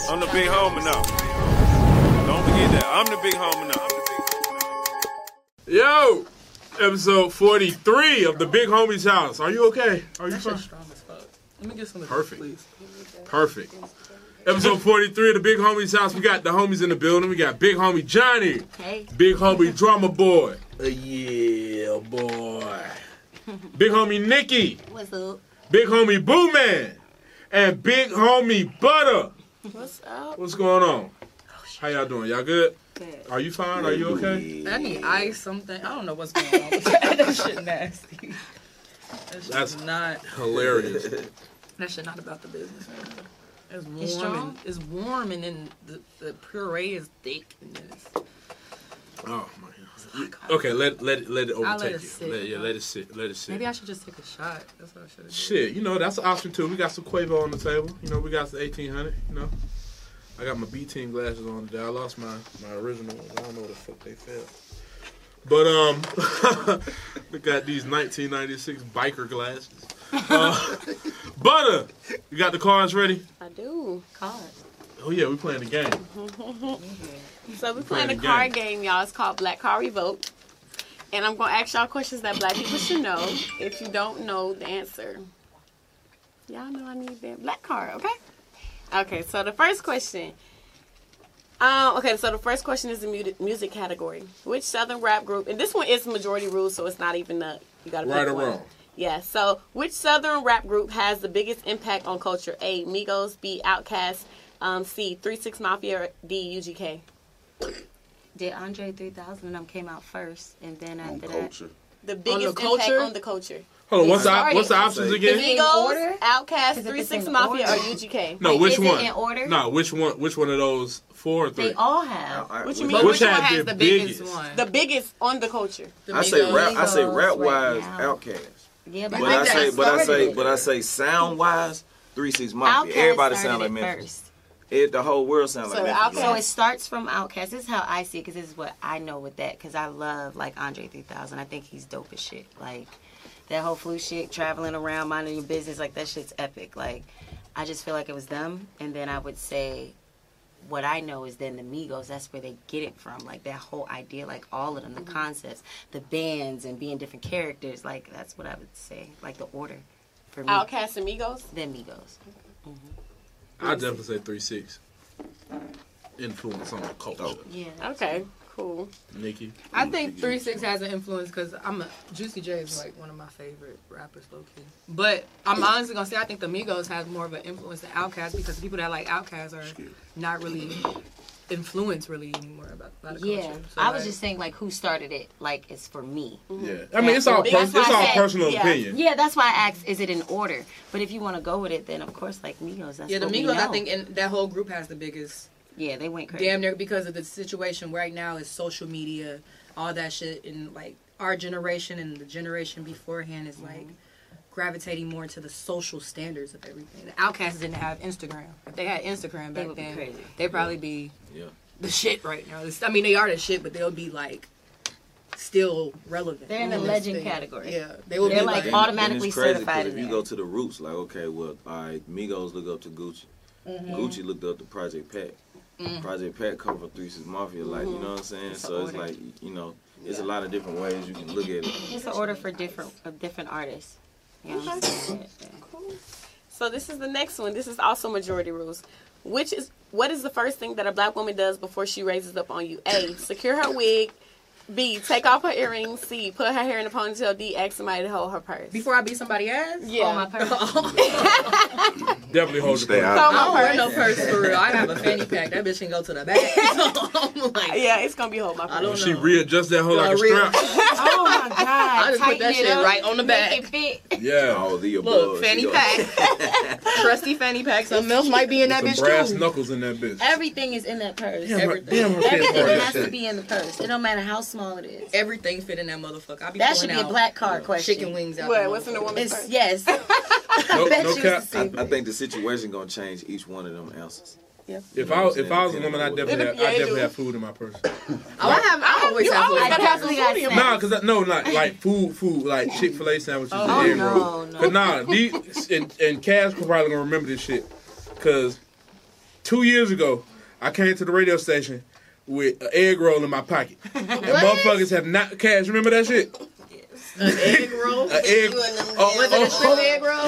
I'm the big homie now. Don't forget that. I'm the big homie now. Yo, episode 43 of the Big Homie's House. Are you okay? Are you fine? Strong as fuck. Let me get some of Perfect. this, please. Perfect. Episode 43 of the Big Homie's House. We got the homies in the building. We got Big Homie Johnny. Hey. Big Homie Drama Boy. Yeah, boy. Big Homie Nikki. What's up? Big Homie Boo Man. And Big Homie Butter. What's up? What's going on? How y'all doing? Y'all good? Good. Are you fine? Are you okay? I need ice, something. I don't know what's going on with that. That shit nasty. That's not. Hilarious. That shit not about the business. Man. It's warm. It's strong? It's warm, and then the puree is thick, and then it's. Oh my God. Okay, let it overtake I'll let you. it sit. Let it sit. Let it sit. Maybe I should just take a shot. That's what I should have. Shit, you know, that's an option too. We got some Quavo on the table. You know, we got the 1800, you know. I got my B-Team glasses on today. I lost my original ones. I don't know where the fuck they fell. But, we got these 1996 biker glasses. Butter, you got the cards ready? I do. Cards. Oh yeah, we playing the game. So we're playing a card game, y'all. It's called Black Card Revoke. And I'm going to ask y'all questions that black people should know. If you don't know the answer, y'all know I need that black card, okay? Okay, so the first question. The first question is the music category. Which Southern rap group, and this one is majority rules, so it's not even you got to pick Right or one. wrong? Yeah, so which Southern rap group has the biggest impact on culture? A, Migos, B, Outkast, C, 3 6 Mafia, or D, UGK? Did Andre 3000 and them came out first, and then after that, Culture. The biggest culture? impact on the culture. Hold on, what's the options again? in Migos, order? Outkast, Is it 3 the 6 same Mafia, or order? UGK? No, Wait, which is it one? in order? No, which one of those 4 or 3? they all have. What you mean? But Which which one had has the the biggest biggest? one? The biggest on the culture. The I say Migos. rap. I say Migos rap right wise, now. Outkast. Yeah, But I I think say, that but I say, started but I say, sound wise, 3 6 Mafia. Outkast Everybody sound started like it Memphis. first. The whole world sounds So like Memphis. Outkast- So it starts from Outkast. This is how I see it, because this is what I know with that, because I love, like, Andre 3000. I think he's dope as shit. Like, that whole flu shit, traveling around, minding your business, like, that shit's epic. Like, I just feel like it was them. And then I would say, what I know is then the Migos, that's where they get it from. Like, that whole idea, like, all of them, the concepts, the bands, and being different characters. Like, that's what I would say. Like, the order for me. Outkast and Migos? Then Migos. I'd definitely say 3 6. Influence on the culture. Yeah. Okay, cool. Nikki. I think 3 6 has an influence because Juicy J is like one of my favorite rappers, low key. But I'm honestly gonna say I think the Migos has more of an influence than Outkast, because the people that like Outkast are not really influenced really anymore about the Yeah, culture. So, I was like, just saying, like, who started it, like, it's for me. Yeah. I mean, it's all That's why I said- personal yeah. opinion. Yeah, that's why I asked, is it in order? But if you want to go with it, then, of course, like, Migos, that's yeah, the what we Migos, I know. think, and that whole group has the biggest. Yeah, they went crazy. Damn near, because of the situation right now is social media, all that shit, and like our generation and the generation beforehand is like gravitating more to the social standards of everything. The Outkast didn't have Instagram. If they had Instagram They back would be then, crazy. they'd probably be Yeah. the shit right now. I mean, they are the shit, but they'll be like still relevant. They're in the this legend thing. category. Yeah, they will They're be like like And automatically it's crazy certified 'cause in if you there. go to the roots, like, okay, well, all right, Migos look up to Gucci. Gucci looked up to Project Pat. Project Pat come from 3 6 Mafia, like, you know what I'm saying? It's So an it's order. like, you know, there's a lot of different ways you can look at it. It's an order for different artists. You know what I'm saying? So this is the next one. This is also majority rules. What is the first thing that a black woman does before she raises up on you? A, secure her wig. B, take off her earrings. C, put her hair in a ponytail. D, ask somebody to hold her purse. Before I beat somebody ass. Yeah. Oh, my purse. Definitely hold Stay the out. Hold I don't my wear purse. no purse for real. I have a fanny pack. That bitch can go to the back. So I'm like, Yeah, it's gonna be hold my I purse. don't She know. readjust that whole like a real- strap. Oh, my God. I just put Tighten that it shit up, right on the back. Make it fit. Yeah. All the above. Look, fanny you know. pack. Trusty fanny pack. Something else might be in that Some bitch brass too. knuckles in that bitch. Everything is in that purse. Everything. Damn, her pants Everything hard as has to shit. be in the purse. It don't matter how small it is. Everything fit in that motherfucker. I be That pulling should be a out black card question. chicken wings out. What? the What's in the motherfucker. woman's It's, purse? yes. No, bet no you cap. it's the same. I think the situation gonna change each one of them answers. If I was a woman, I definitely have food in my purse. I always have always food. gotta have some definitely got food in your snacks. Nah, cause like food, like Chick-fil-A sandwiches and Oh, egg no, rolls. no. But nah, these and Cass probably gonna remember this shit, cause 2 years ago, I came to the radio station with an egg roll in my pocket. And motherfuckers have not cash. Remember that shit? An egg roll? An egg. Was it a shrimp egg roll?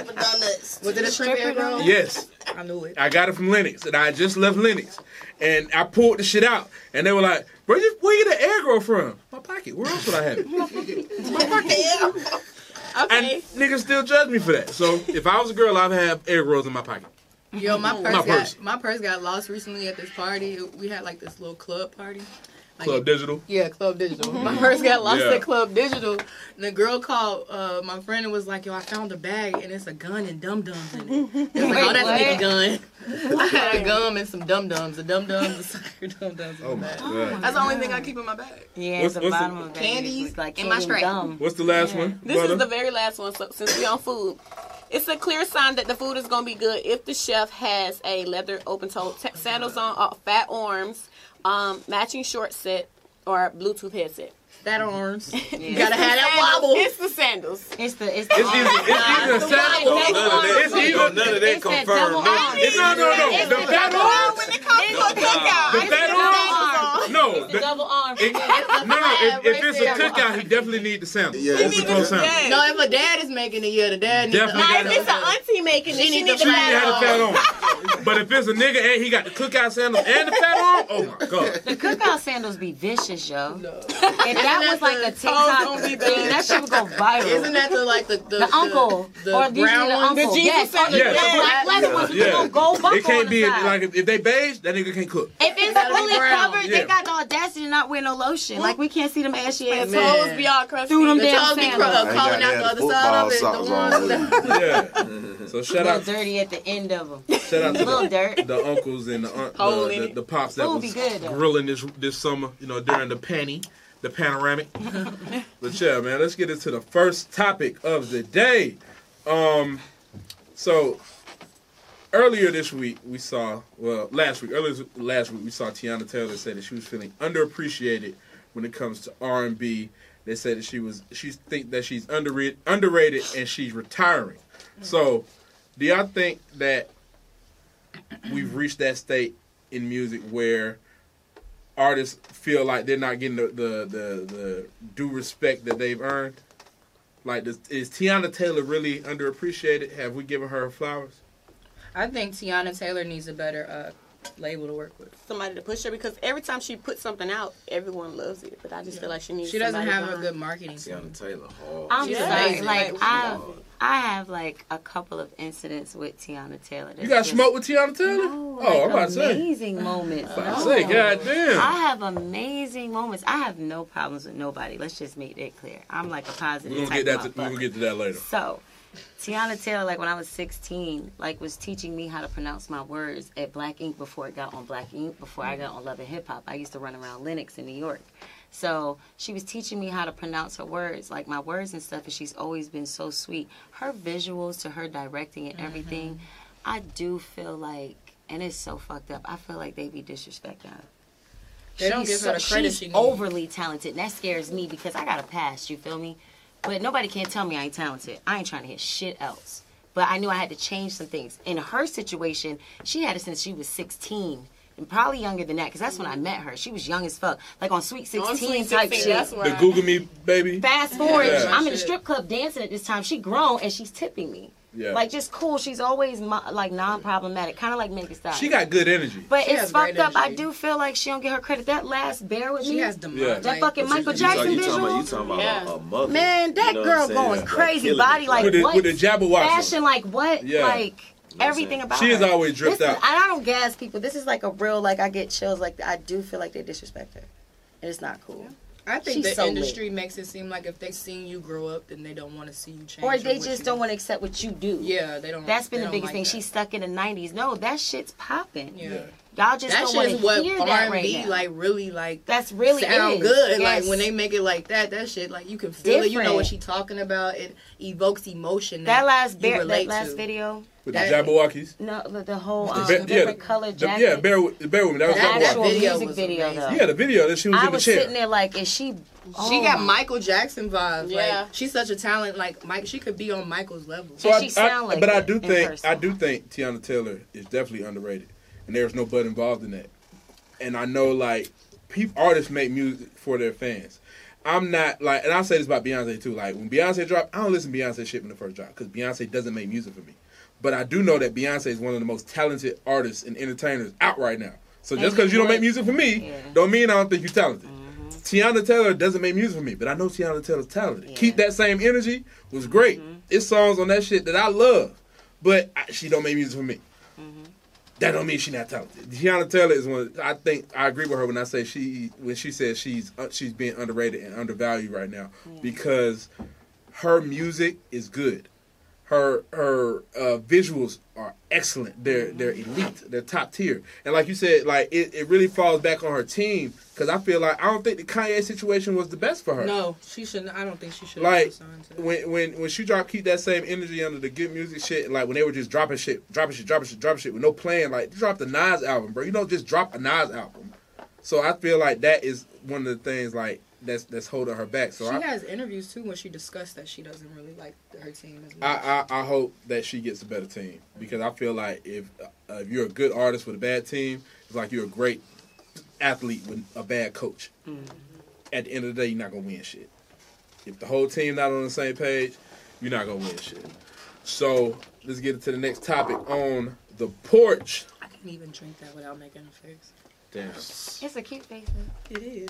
Was it a shrimp egg roll? Yes. I knew it. I got it from Lennox, and I had just left Lennox. And I pulled the shit out, and they were like, "Bro, where you get the egg roll from?" My pocket. Where else would I have it? My pocket. Okay. And niggas still judge me for that. So if I was a girl, I'd have egg rolls in my pocket. Yo, My purse. my purse got lost recently at this party. We had like this little club party. Like, Club Digital. Yeah, Club Digital. My purse got lost Yeah. at Club Digital. And the girl called my friend and was like, "Yo, I found a bag and it's a gun and dum-dums in it." It was like, "Oh, that's a nigga gun." I had a gum and some dum-dums. The dum-dums, the sucker dum-dums in Oh the my bag. god. That's the only thing I keep in my bag. Yeah, What's- at the what's bottom the- of it. Candies like in my candy strap. gum. What's the last one? This brother? is the very last one. So since we on food, it's a clear sign that the food is gonna be good if the chef has a leather open-toe sandals on, fat arms, matching short set, or Bluetooth headset. That arms. You Yeah. gotta have that wobble. It's the sandals. It's the It's either a sandal. None of that. It's either- None of that It's that confirmed. double None- arm. It's no. The fat arms. When it comes to a cookout, The I fat see arms. No. It's the double arm. If it's a cookout, he definitely need the sandal. Yeah, Open it's toe a- sandal. No, if a dad is making it, yeah, the dad needs Definitely to Now, got if it's an auntie making it, she needs She to ain't have had the it fat on. on. But if it's a nigga and he got the cookout sandals and the fat on, oh my god. The cookout sandals be vicious, yo. No. If that was like a Toes TikTok don't be thing, bad. that shit would go viral. Isn't that the uncle the or usually brown the one? uncle? The Yes, Jesus or the Yes. black leather ones with the little gold buckle It can't on be the side. like if they beige, that nigga can't cook. If it's Gotta be fully brown. covered, Yeah. they got the audacity to not wear no lotion. Like we can't see them ashy ass The Man. toes be all crusty. through them The damn toes be sandals. I ain't calling gotta out have the other side of it. football The socks ones on that Yeah. So A shout little out dirty at the end of them. shout out A to little dirt. the uncles and Hole in it. the pops that Food was be good, though. grilling this summer, during the panoramic. But yeah, man, let's get into the first topic of the day. So earlier this week we saw, last week we saw Tiana Taylor say that she was feeling underappreciated when it comes to R&B. They said that she think that she's underrated and she's retiring. So, do y'all think that we've reached that state in music where artists feel like they're not getting the due respect that they've earned? Like, is Tiana Taylor really underappreciated? Have we given her flowers? I think Tiana Taylor needs a better label to work with. Somebody to push her, because every time she puts something out, everyone loves it. But I just feel like she needs. She doesn't somebody have a behind. good marketing team. Tiana Taylor hard. I'm She's sorry, amazing. like I have like a couple of incidents with Tiana Taylor. You got smoked with Tiana Taylor? No, Oh, I'm like about to say. amazing moments. I No. say, goddamn. I have amazing moments. I have no problems with nobody. Let's just make that clear. I'm like a positive We're type gonna of we're gonna get to that later. So, Tiana Taylor, like when I was 16, like was teaching me how to pronounce my words at Black Ink before it got on Black Ink, before I got on Love and Hip Hop. I used to run around Lennox in New York. So she was teaching me how to pronounce her words, like my words and stuff, and she's always been so sweet. Her visuals to her directing and everything, I do feel like, and it's so fucked up, I feel like they be disrespecting her. They don't give her the credit she's she needs. overly talented, and that scares me because I got a past, you feel me? But nobody can tell me I ain't talented. I ain't trying to hit shit else. But I knew I had to change some things. In her situation, she had it since she was 16. And probably younger than that, because that's when I met her. She was young as fuck. Like on Sweet 16 On Sweet type 16, shit. that's The right. Google Me baby. Fast forward, Yeah. I'm in a strip club dancing at this time. She grown and she's tipping me. Yeah. Like just cool. She's always like non-problematic, kind of like Megan Thee Stallion. She got good energy. But She it's has fucked great up. I energy. do feel like she don't get her credit. That last Bear With She Me, has the Yeah. that fucking Michael You Jackson talking visual. about Yeah. a mother. Man, that You know what girl I'm saying? going Like, crazy. killing Body it. like With the, what? with the Jabberwocky. Fashion like what? Yeah. Like everything about She her. is always dripped Listen, out. I don't gas people. This is like a real, like I get chills. Like I do feel like they disrespect her. And it's not cool. I think She's the so industry makes it seem like if they seen you grow up, then they don't want to see you change. Or they what just you don't do. want to accept what you do. Yeah, they don't. That's been they the don't biggest like thing. that. She's stuck in the 90s. No, that shit's popping. Yeah. Y'all just That don't want shit's to what hear R&B that right now. like really like. That's really sound is. good. Yes. Like when they make it like that, that shit like you can feel it. You know what Different. she talking about. It evokes emotion. that last you that relate last to. video. With That- the Jabberwockies. No, the whole The different color jacket. Yeah, bear with me. That was the That actual Jabberwocky. video music was video amazing. though. Yeah, the video that she was I in the was chair. sitting there like, is she? She oh got my- Michael Jackson vibes. Yeah. Like she's such a talent. Like Mike, she could be on Michael's level. So And she sound like but I it do in think person. I do think Tiana Taylor is definitely underrated. and there's no but involved in that. And I know like artists make music for their fans. I'm not like, and I'll say this about Beyonce too. Like when Beyonce dropped, I don't listen to Beyonce shit when the first drop because Beyonce doesn't make music for me. But I do know that Beyonce is one of the most talented artists and entertainers out right now. So just because you don't make music for me, don't mean I don't think you're talented. Tiana Taylor doesn't make music for me, but I know Tiana Taylor's talented. Yeah. Keep That Same Energy was great. It's songs on that shit that I love, but she don't make music for me. That don't mean she's not talented. Tiana Taylor is one. I think I agree with her when I say when she says she's being underrated and undervalued right now because her music is good. Her visuals are excellent. They're elite. They're top tier. And like you said, like it really falls back on her team because I feel like I don't think the Kanye situation was the best for her. No, she shouldn't. I don't think she should. Like when she dropped Keep That Same Energy under the good music shit, like when they were just dropping shit with no plan. Like they dropped the Nas album, bro. You don't just drop a Nas album. So I feel like that is one of the things like that's holding her back. So she has interviews too when she discussed that she doesn't really like her team as much. I hope that she gets a better team because I feel like if you're a good artist with a bad team, it's like you're a great athlete with a bad coach. At the end of the day, you're not gonna win shit. If the whole team not on the same page, you're not gonna win shit. So let's get into the next topic on the porch. I can't even drink that without making a face. Damn. It's a cute face. It is.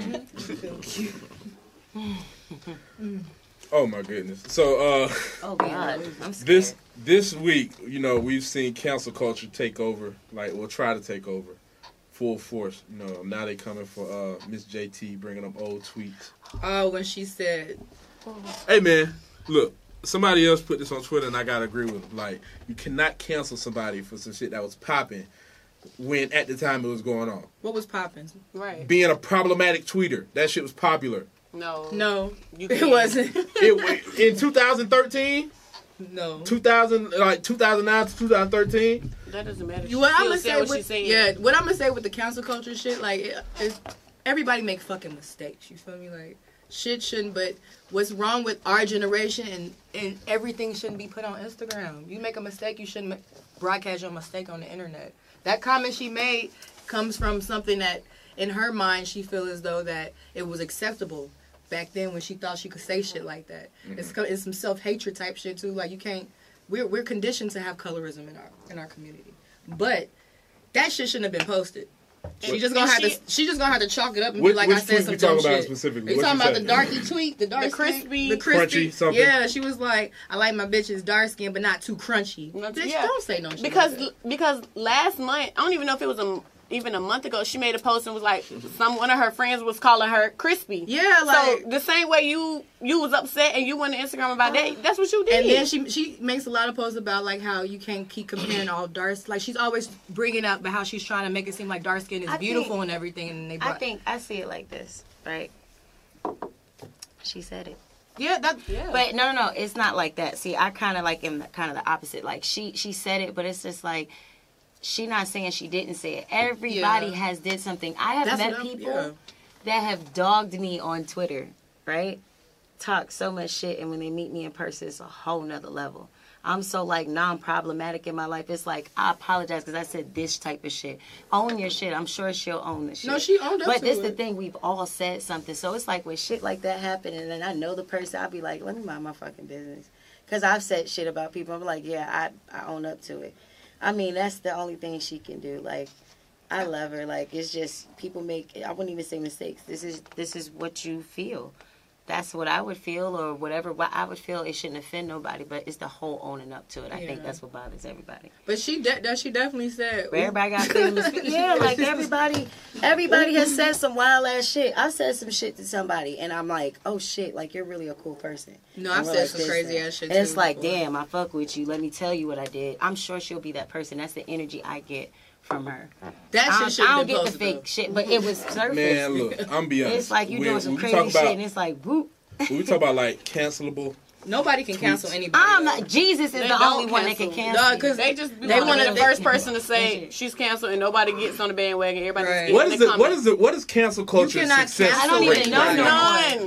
Oh my goodness. So Oh God, I'm scared. this week, you know, we've seen cancel culture take over, like we'll try to take over full force. You know, now they coming for Miss JT bringing up old tweets. Oh, when she said, Hey man, look, somebody else put this on Twitter and I gotta agree with them. Like, you cannot cancel somebody for some shit that was popping when at the time it was going on. what was popping? Right. Being a problematic tweeter, that shit was popular. No, You it can't. wasn't. In 2013, No. 2009 to 2013. That doesn't matter. What I'm She'll gonna say say what she with said. what I'm gonna say with the cancel culture shit, like everybody make fucking mistakes. You feel me? Like shit shouldn't. But what's wrong with our generation and everything shouldn't be put on Instagram. You make a mistake, you shouldn't broadcast your mistake on the internet. That comment she made comes from something that in her mind she feels as though that it was acceptable back then when she thought she could say shit like that. It's some self-hatred type shit too. Like you can't. We're conditioned to have colorism in our community, but that shit shouldn't have been posted. She's just gonna have to chalk it up and be like, I said some dumb shit. Specifically? Are you talking about the darky tweet, the crispy, crunchy something? Yeah, she was like, I like my bitches dark skin, but not too crunchy. Bitch, Yeah. don't say no shit. Because last month, I don't even know if it was even a month ago, she made a post and was like, one of her friends was calling her crispy. Yeah, like so the same way you was upset and you went to Instagram about that, that's what you did. and then she makes a lot of posts about like how you can't keep comparing all dark. Like she's always bringing up about how she's trying to make it seem like dark skin is beautiful and everything. And I see it like this, right? She said it. Yeah, But no, it's not like that. See, I kind of like am kind of the opposite. Like she said it, but it's just like she not saying she didn't say it. Everybody has did something. I have met people that have dogged me on Twitter, right? Talk so much shit, and when they meet me in person, it's a whole nother level. I'm so like non-problematic in my life. It's like I apologize because I said this type of shit. Own your shit. I'm sure she'll own the shit. No, she owned up But to this it. the thing. We've all said something. So it's like when shit like that happen, and then I know the person, I'll be like, let me mind my fucking business. Because I've said shit about people. I'm like, yeah, I own up to it. I mean, that's the only thing she can do. Like, I love her. Like, it's just people make. I wouldn't even say mistakes. This is what you feel. That's what I would feel, or whatever. What I would feel, it shouldn't offend nobody, but it's the whole owning up to it. I think that's what bothers everybody. But she definitely said. Everybody got feelings. Yeah, like everybody has said some wild ass shit. I said some shit to somebody, and I'm like, oh shit, like you're really a cool person. No, I've said some crazy ass shit. And it's like, before. damn, I fuck with you. Let me tell you what I did. I'm sure she'll be that person. That's the energy I get from her. That shit I don't been get the posted, fake shit, but it was surface. Man, look, I'm be honest. It's like you doing some crazy talk shit, and it's like, whoop. When we talk about like cancelable, Nobody can cancel anybody. I'm not. Jesus is They the don't only one that can cancel. No, because They wanted the first person to say she's canceled and nobody gets on the bandwagon. Everybody Right. just what is cancel culture cannot success cancel I don't rate even know right now? no more. None.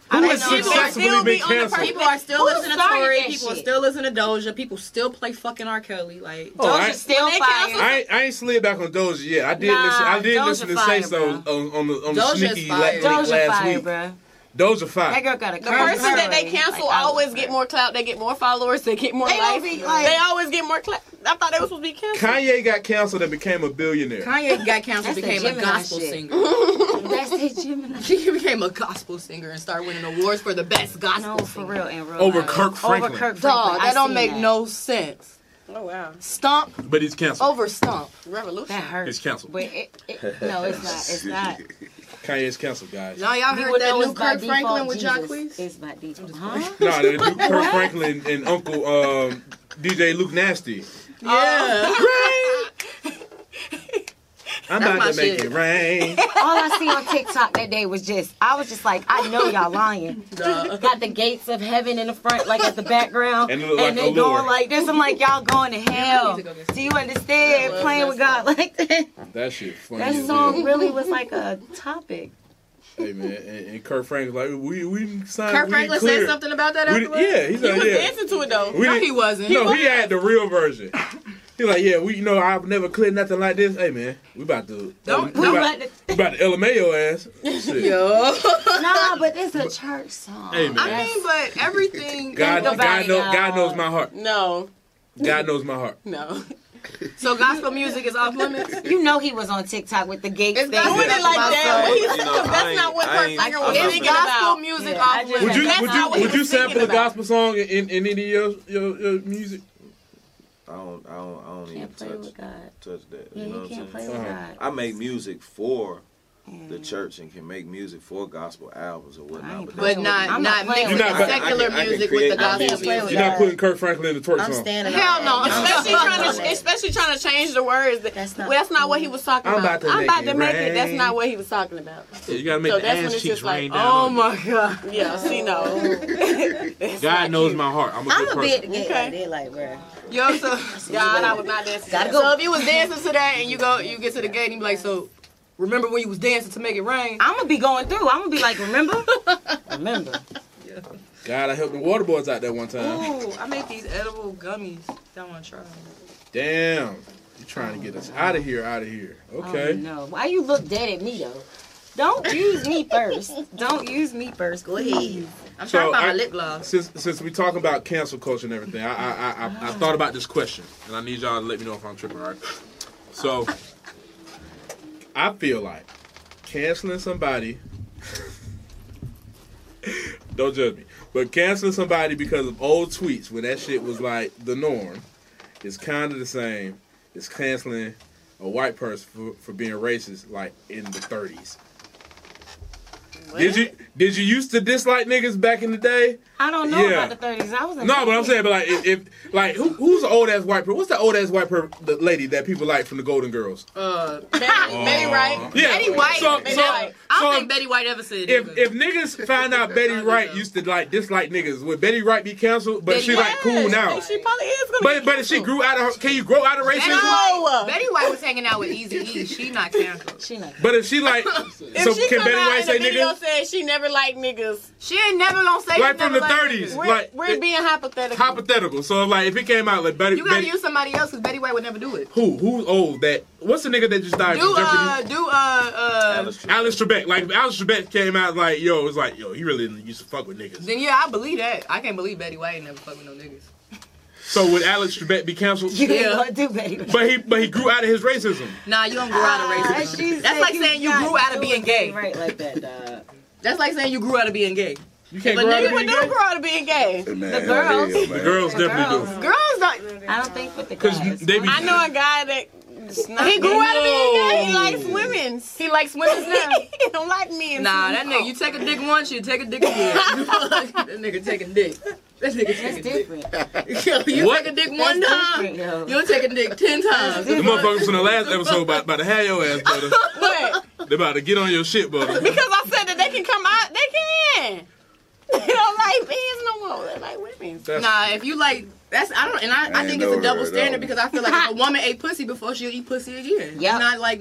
Who don't has know. successfully Still been be on the canceled? People are still Who listening to started Tory. that People are shit? still listening to Doja. People still play fucking R. Kelly. Like, Oh, I, Doja's still When they fire. cancel- I ain't slid back on Doja yet. I did Nah, listen. I did Doja listen to fire, Say So on the Doja's sneaky fire. link Doja last fire, week. bruh. Doja That fire. girl got a The person that they cancel always get more clout. They get more followers. They get more They likes. don't be like- They always get more clout. I thought they were supposed to be canceled. Kanye got canceled and became a billionaire. Kanye got canceled, That's the became a Gemini gospel shit. singer. That's the Gemini. She became a gospel singer and started winning awards for the best gospel No, for singer. real, in real Over life. Kirk Franklin. Over Kirk Dog, Franklin. I that don't seen make that. no sense. Oh wow, Stomp But he's canceled. over stomp. revolution. That hurts. He's canceled. But no, it's not. It's not. Kanye's canceled, guys. Now y'all You heard would that know new it's by Kirk Franklin default with Jesus. Jacquees? It's by default. Huh? Nah, the new Kirk Franklin and Uncle DJ Luke Nasty. Yeah. I'm That's about my to make shit. it rain. All I see on TikTok that day was I was just like, I know y'all lying. Got the gates of heaven in the front, like at the background, And it look like they Allure. going like this. I'm like, y'all going to hell. need to go get some. Do you understand? Well, Playing with God like that. That shit funny. That as song hell. really was like a topic. Hey man, and Kirk Franklin's like we signed. Kirk we Franklin cleared. said something about that We afterwards? yeah, he He said was yeah. dancing to it though. We No, didn't- he wasn't. No, he had the real version. He's like, yeah, I've never cleared nothing like this. Hey man, we about to Don't- we about to LMA your ass. Shit. Yo. Nah, but it's a church song. Hey man, I mean, but everything. God about God it, knows my heart. No, God knows my heart. no. So gospel music is off limits. You know he was on TikTok with the gates It's thing. gospel Doing it like that. But But you know, that's not what I Kirk ain't- Franklin I'm was not- Is thinking gospel about. music Yeah, off I just- limits? Would you That's not what he would you was sample thinking the about. gospel song in any of your music? I don't even Can't play with God. touch that. Yeah, You know you what I'm can't play saying? with Uh-huh. God. I make music for Yeah. the church and can make music for gospel albums or I whatnot. ain't But But not I'm not playing mixing with the that. secular I can music create with the my gospel music. music. You're not putting Kirk Franklin in the twerk I'm song. standing Hell on no, that. especially trying to change the words. That's not- That's not what he was talking I'm about. about to I'm make about it to make it. That's rain. not what he was talking about. Yeah, you gotta make So the that's when ass it's cheeks just like, rain down. Oh on my god. Yeah, see, no. God knows my heart. I'm a I'm good a bit person. gay Okay. like that, like, bruh. Yo, so God, I was not dancing. Gotta so go. if you was dancing to that and you get to the gate and you be like, so remember when you was dancing to make it rain? I'm gonna be going through. I'm gonna be like, remember? Remember. God, I helped the water boys out there one time. Ooh, I make these edible gummies. Y'all wanna try them? Damn. You trying to get us out of here, Okay. Oh, no. Why you look dead at me, though? Don't use me first. Don't use me first. Go ahead. I'm So trying to find I- my lip gloss. Since we talking about cancel culture and everything, I thought about this question, and I need y'all to let me know if I'm tripping, all right? So, I feel like canceling somebody, don't judge me, but canceling somebody because of old tweets when that shit was like the norm is kind of the same as canceling a white person for being racist like in the 30s. Did you used to dislike niggas back in the day? I don't know Yeah. about the 30s. I was in No, but I'm saying, but like, if like, who's the old ass white person? What's the old ass white the lady that people like from the Golden Girls? Betty Wright. Yeah, Betty White. Betty White. I don't so think Betty White ever said if nigga. if niggas find out Betty Wright used to like dislike niggas, would Betty Wright be canceled? But she like cool now. She probably is gonna. But if she grew out of her, can you grow out of racism? No. Betty White was hanging out with Easy E. She not canceled. She not. But if she like, If so she can come Betty out White in say the video niggas? said she never liked niggas, She ain't never gonna say Like she from never the liked 30s. niggas. Like, we're being hypothetical. Hypothetical. So like, if it came out like Betty, You gotta Betty use somebody else because Betty White would never do it. who's old? That what's the nigga that just died from Jeopardy? Alex Trebek. Like if Alex Trebek came out like, yo, it was like, yo, he really used to fuck with niggas. Then yeah, I believe that. I can't believe Betty White ain't never fuck with no niggas. So would Alex Trebek be canceled? You didn't Yeah. want to do Betty. But he grew out of his racism. Nah, you don't grow out of racism. That's like saying you grew out of being gay. Right like that, dog. That's like saying you grew out of being gay. You can't But grow out nigga of People being do gay. grow out of being gay. The girls. The girls definitely do. Girls don't. I don't think with the Because guys. they be. I know a guy that He grew out of being gay. He likes women. He likes women now. He don't like men. Nah, that nigga, you take a dick once, you take a dick again. That nigga taking dick. That nigga That's taking dick. different. Yo, you What? take a dick one time, different, yo. you'll take a dick 10 times. The motherfuckers from the last episode about to have your ass, brother. What? They about to get on your shit, brother. Because I said that they can come out. They can. They don't like men no more. They like women. That's- Nah, if you like I think it's a double standard because I feel like if a woman ate pussy before, she'll eat pussy again. Yep. It's not like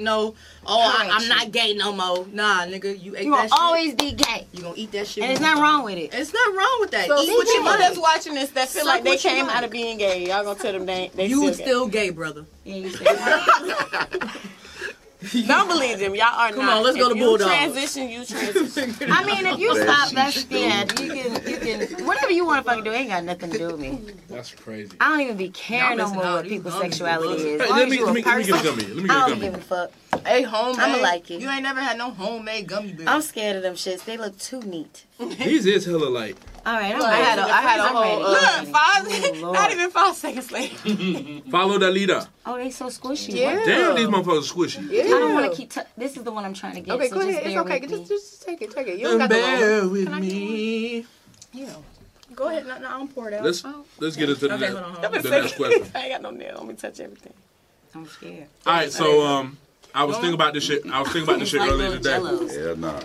I'm not gay no more. Nah, nigga, you ate You that gonna shit. always be gay. You gonna eat that shit. And it's not wrong with it. It's not wrong with that. So Eat for what you people like. that's watching this that feel Suck like they what you came like. out of being gay, y'all gonna tell them they You still still gay, brother. Yeah, you said gay. Don't believe them. Y'all are Come not. on, let's go to If you Bulldogs. transition, you transition. I mean, if you stop, that's you can whatever you want to fucking do. Ain't got nothing to do with me. That's crazy. I don't even be caring no missing more out. what You people's gummy, sexuality you is. Hey, As long let as me you a get a person, gummy. Let me get I a don't gummy. give a fuck. Hey, homemade. I'ma like it. You ain't never had no homemade gummy bears. I'm scared of them shits. They look too neat. These is hella light. All right, I'm I had a I'm whole. ready. Look, Lord. not even 5 seconds later. Follow the leader. Oh, they so squishy. Yeah. What? Damn, these motherfuckers squishy. I don't want to keep. This is the one I'm trying to get. Okay, so go just ahead. It's bear okay. with me. Just take it. Take it. You don't got to Bear with me. You know. Go ahead. No, I'll pour it out. Let's get into the Okay, next, hold on. the next question. I ain't got no nail. Let me touch everything. I'm scared. All right, so I was thinking about this shit. It's like earlier little today. jellos. Hell nah.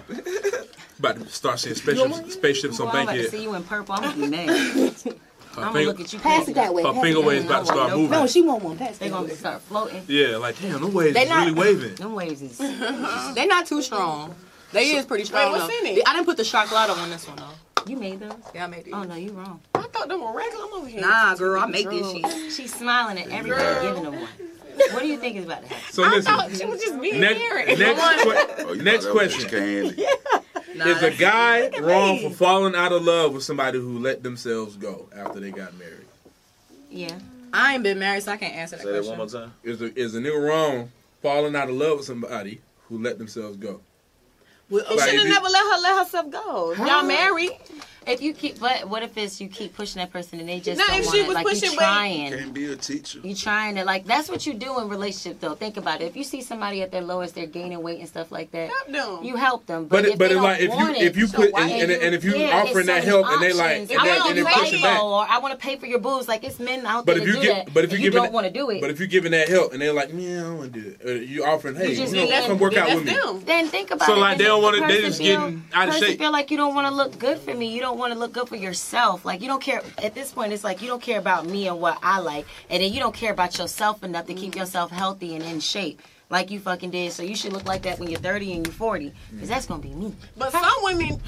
About to start seeing spaceships Boy, on I'm about to Bankhead. see you in purple. I'm gonna be mad. Her I'm gonna finger, look at you. Pass it that way. her finger waves about to start moving. No, she want one. Pass it They're that gonna way. start floating. Yeah, like damn, them waves They is not- really waving. Them waves is. They're not too strong. They is pretty strong. what's though. in it? I didn't put the chocolate on this one though. You made those? Yeah, I made it. Oh no, you wrong. I thought they were regular. I'm over here. Nah, girl, I make this shit. She's smiling at everybody giving them one. What do you think is about to happen? So I thought listen, she was just being next, ignorant. next, Oh, you next thought that was question. candy. Nah, Is a that's- guy wrong for falling out of love with somebody who let themselves go after they got married? Yeah. I ain't been married, so I can't answer that Say that question. one more time. Is a nigga wrong falling out of love with somebody who let themselves go? Well, You Like, should have if never let herself go. Y'all married. If you keep, but what if it's you keep pushing that person and they just Now, don't if want she it? was Like pushing you weight- trying. Can't be a teacher. You trying to like that's what you do in relationship though. Think about it. If you see somebody at their lowest, they're gaining weight and stuff like that. Help them. You help them. But if but they it's like don't want if you it, put why and if you yeah, offering it's that so help many and they like options. and I they want to push pay it you, back. or I want to pay for your boobs. Like it's men out But there if to you do get that. but if you and give don't want to do it, but if you giving that help and they're like, man, I don't want to do it. You offering, hey, just you know, being- come work out That's with me. them. then think about So, it. like, Then they don't the wanna- they person just feel- getting out of person shape. feel like you don't want to look good for me. You don't want to look good for yourself. Like you don't care. At this point, it's like you don't care about me and what I like, and then you don't care about yourself enough to keep yourself healthy and in shape. Like you fucking did. So you should look like that when you're 30 and you're 40. Because that's going to be me. But some women,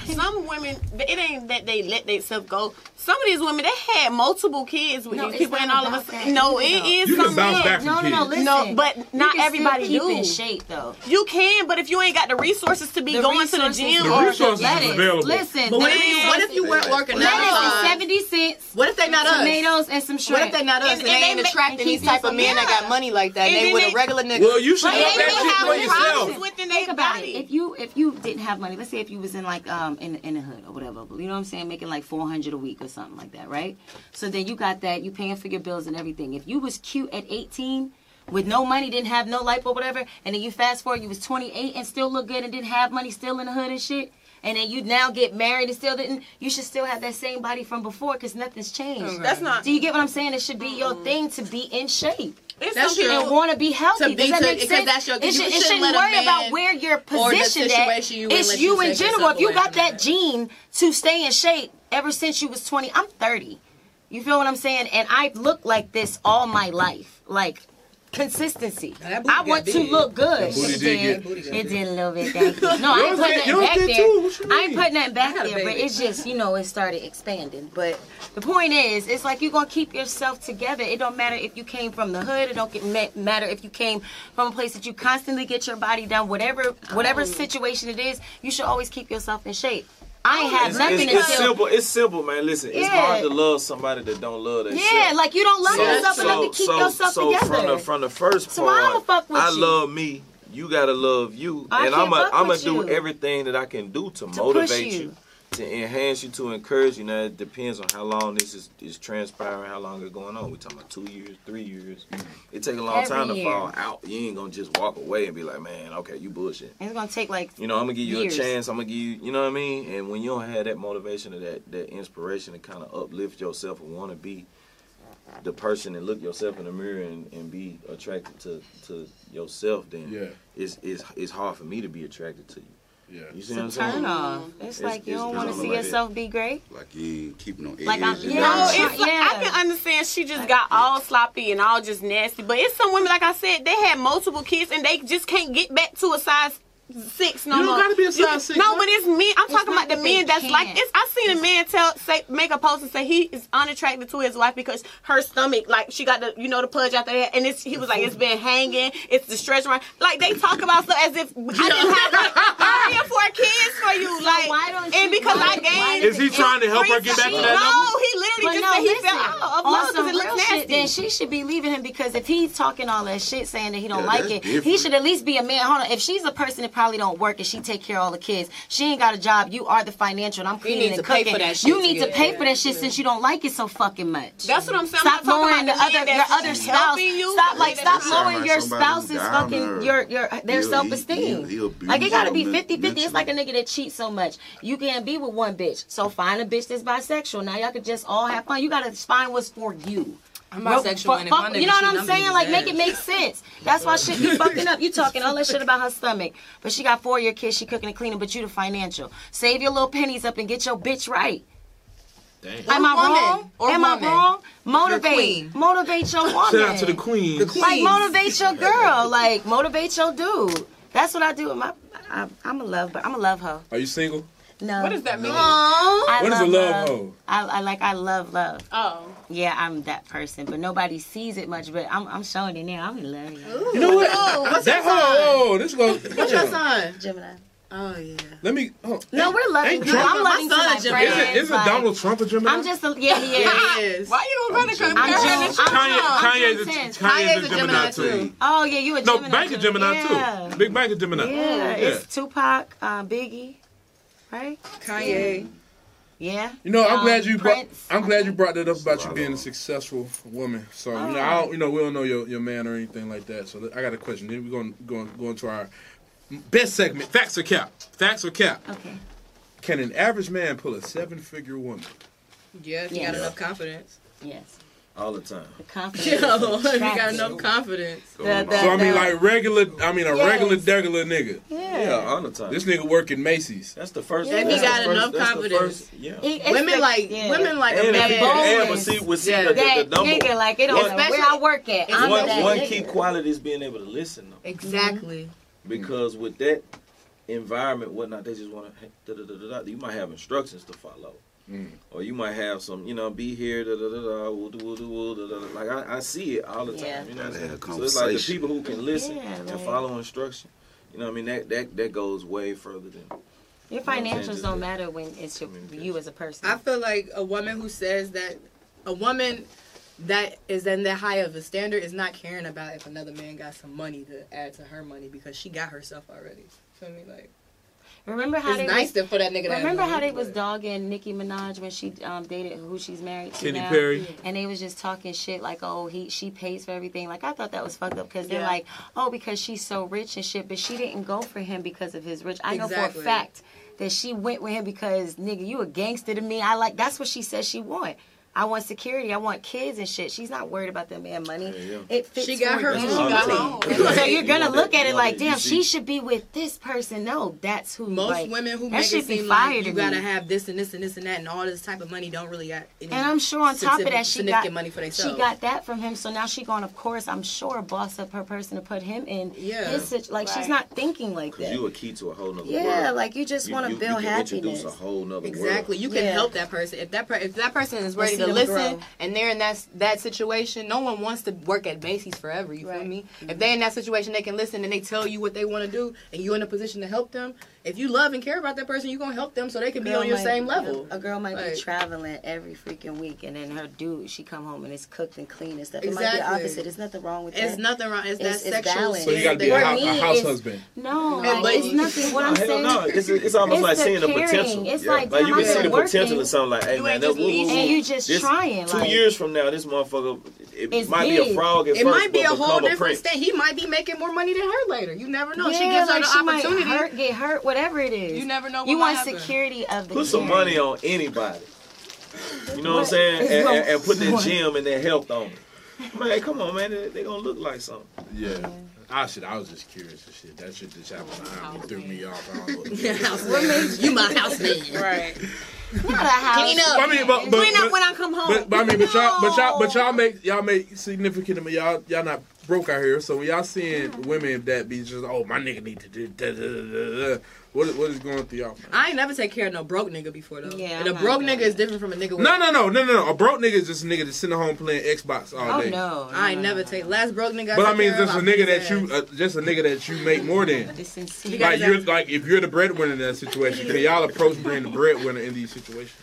it ain't that they let themselves go. Some of these women, they had multiple kids with No, these it's people, not and all of about us. that No, either, it though. is You can some bounce men. back from No, kids. listen. No, but You not can everybody still keep do. in shape, though. You can, but if you ain't got the resources to be The going to the resources- gym, The or resources Let is it. available. Listen. But what then- if you weren't working Let it out? be 70 cents. What if they not us? Tomatoes and some shrimp. What if they not us? And And they ain't they attracting and these keep type of some- men that got money like that. And They then with they- a regular nigga. Well, you should But look they that have shit for problems yourself. within Think their about body. it. If you didn't have money, let's say if you was in like in the hood or whatever, you know what I'm saying, making like $400 a week or something like that, right? So then you got that, you paying for your bills and everything. If you was cute at 18 with no money, didn't have no life or whatever, and then you fast forward, you was 28 and still look good and didn't have money, still in the hood and shit, and then you now get married and still didn't, you should still have that same body from before because nothing's changed. That's not. Do you get what I'm saying? It should be your thing to be in shape. It's That's some true. people- And want to be healthy. To be Does that to- make because sense? that's your- it you shouldn't shouldn't let a worry man about where you're or the positioned situation at. you in It's let you you in take general. yourself If you away got from that that. gene to stay in shape ever since you was 20, I'm 30. You feel what I'm saying? And I look like this all my life. Like, consistency. Now that booty I got want to big. look good. That booty It did did. get- It did a little bit. Thank you. No, I ain't putting nothing yours back did there. too. What you I ain't mean? putting nothing back I got a there, but baby. it's just, it started expanding. But the point is, it's like you're going to keep yourself together. It don't matter if you came from the hood. It don't matter if you came from a place that you constantly get your body done. Whatever situation it is, you should always keep yourself in shape. I ain't have nothing It's until... simple. It's simple, man. Listen, it's Yeah. hard to love somebody that don't love themselves. Yeah, like you don't love yourself enough to keep yourself together. From the first So I'ma part, fuck with I you. love me. You gotta love you, I and can't fuck I'm with do you. everything that I can do to push motivate you. you, to enhance you, to encourage you. Now it depends on how long this is transpiring, how long it's going on. We talking about 2 years, 3 years. It take a long Every time to year. fall out. You ain't gonna just walk away and be like, man, okay, you bullshit. It's going to take like... You know, I'm gonna give you years. a chance. I'm gonna give you, you know what I mean? And when you don't have that motivation or that inspiration to kind of uplift yourself and want to be the person and look yourself in the mirror and be attracted to yourself, then Yeah. it's hard for me to be attracted to you. Yeah. You see what I'm It's a saying? turn off. It's like you don't want to drama see like that. yourself be great. Like you ain't keeping no edge. Like I'm- and yeah. No, nothing. it's like, I can understand she just got all sloppy and all just nasty. But it's some women, like I said, they had multiple kids and they just can't get back to a size 6 no You more. don't gotta be a size 6. No, but it's men. I'm talking not about the that they men that's like can't. this. I seen a man make a post and say he is unattracted to his wife because her stomach, like she got the the pudge out there, and he was like it's been hanging, it's the stretch mark. Like they talk about stuff as if I didn't have like 3 or 4 kids for you, like why don't and you- because why- I gained. Is he trying to help her get back to that No, level? he literally But just no, said he listen, felt out of on love some because it looks real nasty. shit, then she should be leaving him because if he's talking all that shit saying that he don't Yeah, like that's it, he different. should at least be a man. Hold on, if she's a person that probably don't work and she take care of all the kids, she ain't got a job. You are the financial, and I'm cleaning need and to pay cooking. for that shit You need to together. pay for that shit since you don't like it so fucking much. That's what I'm saying. Stop I'm not lowering the talking other about the your man other that's spouse. helping you. Stop That sound lowering like your somebody who spouse's down fucking her. their He'll- self he'll esteem. abuse Like it gotta be her 50-50. It's like a nigga that cheats so much. You can't be with one bitch. So find a bitch that's bisexual. Now y'all could just all have fun. You gotta find what's for you. I'm bisexual, and if my nigga You know what cheating, I'm saying? Like, make it his make sense. That's why shit be fucking up. You talking all that shit about her stomach, but she got 4 of your kids, she cooking and cleaning, but you the financial. Save your little pennies up and get your bitch right. Damn. Am I woman. wrong? Or Am I woman. wrong? Your Motivate. queen. Motivate your woman. Shout out to the queens. Like, motivate your girl. Like, motivate your dude. That's what I do with my... I'm a love hoe. Are you single? No. What does that mean? I What is a love hoe? I love love. Oh. Yeah, I'm that person, but nobody sees it much. But I'm showing it now. I'm in love. You know what? What's That your hoe. This goes. What's your sign? Gemini. Oh yeah. Let me. No, we're loving. Ain't You. Trump- I'm loving to my my son is Gemini. friends. Isn't like, Donald Trump a Gemini? I'm just a he is. Yeah, he is. Why you gonna compare I'm her June. to Kanye's Kanye's a Gemini too. Oh yeah, you a No, Gemini. Bank is Gemini yeah. too. Big Bank is Gemini. Yeah, it's Tupac, Biggie, right? Kanye. Yeah. You know, I'm glad you brought. Prince. I'm glad you brought that up about you being a successful woman. So you know, I don't, we don't know your man or anything like that. So I got a question. Then we're going to go into our best segment: facts or cap. Facts or cap. Okay. Can an average man pull a 7-figure woman? Yeah, if you Yes. got enough confidence. Yes. All the time. The confidence. Yo, is if you got attractive. enough confidence. So I mean, like regular. I mean, a regular, degular nigga. Yeah, all the time. This nigga work in Macy's. That's the first. If he that's got the enough that's the confidence. first- yeah. It's Women like yeah. women like a And, man. but see, Yeah. the that number. nigga, like it don't matter where I work at. I'm One, that one nigga. key quality is being able to listen, though. Exactly. Because with that environment, whatnot, they just want to. You might have instructions to follow, or you might have some, be here. Like I see it all the time. Yeah. You know what I'm saying? Gotta have So it's like the conversation. people who can listen Yeah, and like- follow instruction. You know what I mean? That goes way further than. Your saying? financials Just don't the matter when it's you as a person. I feel like a woman who says that a woman that is in that high of a standard is not caring about if another man got some money to add to her money because she got herself already. Feel me? Like Remember how it's they nice for that nigga. To have Remember how money, they was but- dogging Nicki Minaj when she dated who she's married to Katy now? Perry. And they was just talking shit like, oh, she pays for everything. Like, I thought that was fucked up because they're Yeah. like, oh, because she's so rich and shit. But she didn't go for him because of his rich. I know for Exactly. a fact that she went with him because, nigga, you a gangster to me. That's what she said she want. I want security. I want kids and shit. She's not worried about that man money. Yeah. It fits She got for her. them. She got her own. So you're gonna want look that- at it you like, want that- damn, you she see- should be with this person. No, that's who. Most like, women who that make should it be seem fire like to you gotta me. have this and this and this and that and all this type of money don't really got any. And I'm sure on top of that, she significant got money for she themselves. got that from him. So now she going, of course, I'm sure, boss up her person to put him in. Yeah. Like she's Right. not thinking like Because that. you a key to a whole nother world. Yeah, like you just want to You build can introduce happiness. a whole nother Exactly. world. You can Yeah. help that person. If that person is ready see to them listen grow. and they're in that situation, no one wants to work at Macy's forever. You feel Right. me? If they're in that situation, they can listen and they tell you what they want to do, and you're in a position to help them. If you love and care about that person, you're gonna help them so they can be on your same level. A girl might Like- be traveling every freaking week, and then her dude, she come home and it's cooked and clean and stuff. It might be Exactly. the opposite. There's nothing wrong with that. It's nothing wrong. It's that It's sexual. balance. So you gotta be spirit a that- me, house it's- husband. No, And like, but- it's nothing. What I'm Hell saying. no, it's almost It's like the seeing the caring. potential. It's Yeah. like, Like you damn, can see I'm the potential working. in something like, hey You man, ain't that just easy. And you just trying, 2 like- years from now, this motherfucker, it It's might be a big. frog at It first, might be but a whole become a different prince. state. He might be making more money than her later. You never know. Yeah, She gives her like the she opportunity. might get hurt, whatever it is. You never know what You might want happen. security of the Put some caring. money on anybody. You know what I'm What? saying? It's And put their what? gym and their health on it. Man, come on, man. They gonna look like something. Yeah. I was just curious and shit. That shit just happened. It threw me off. I don't know. What made you my housemate? Right. Not a house. Clean up. I mean, but Clean up when I come home. but y'all make significant. I mean, y'all not broke out here. So when y'all seeing women that be just, oh, my nigga need to do da, da, da, da. What is going through y'all? I ain't never take care of no broke nigga before though. Yeah, and a broke nigga is different from a nigga. With No. A broke nigga is just a nigga that's sitting at home playing Xbox all day. No. I ain't never take last broke nigga. But I mean, just a nigga that you make more than. Like if you're the breadwinner in that situation, can y'all approach being the breadwinner in these situations?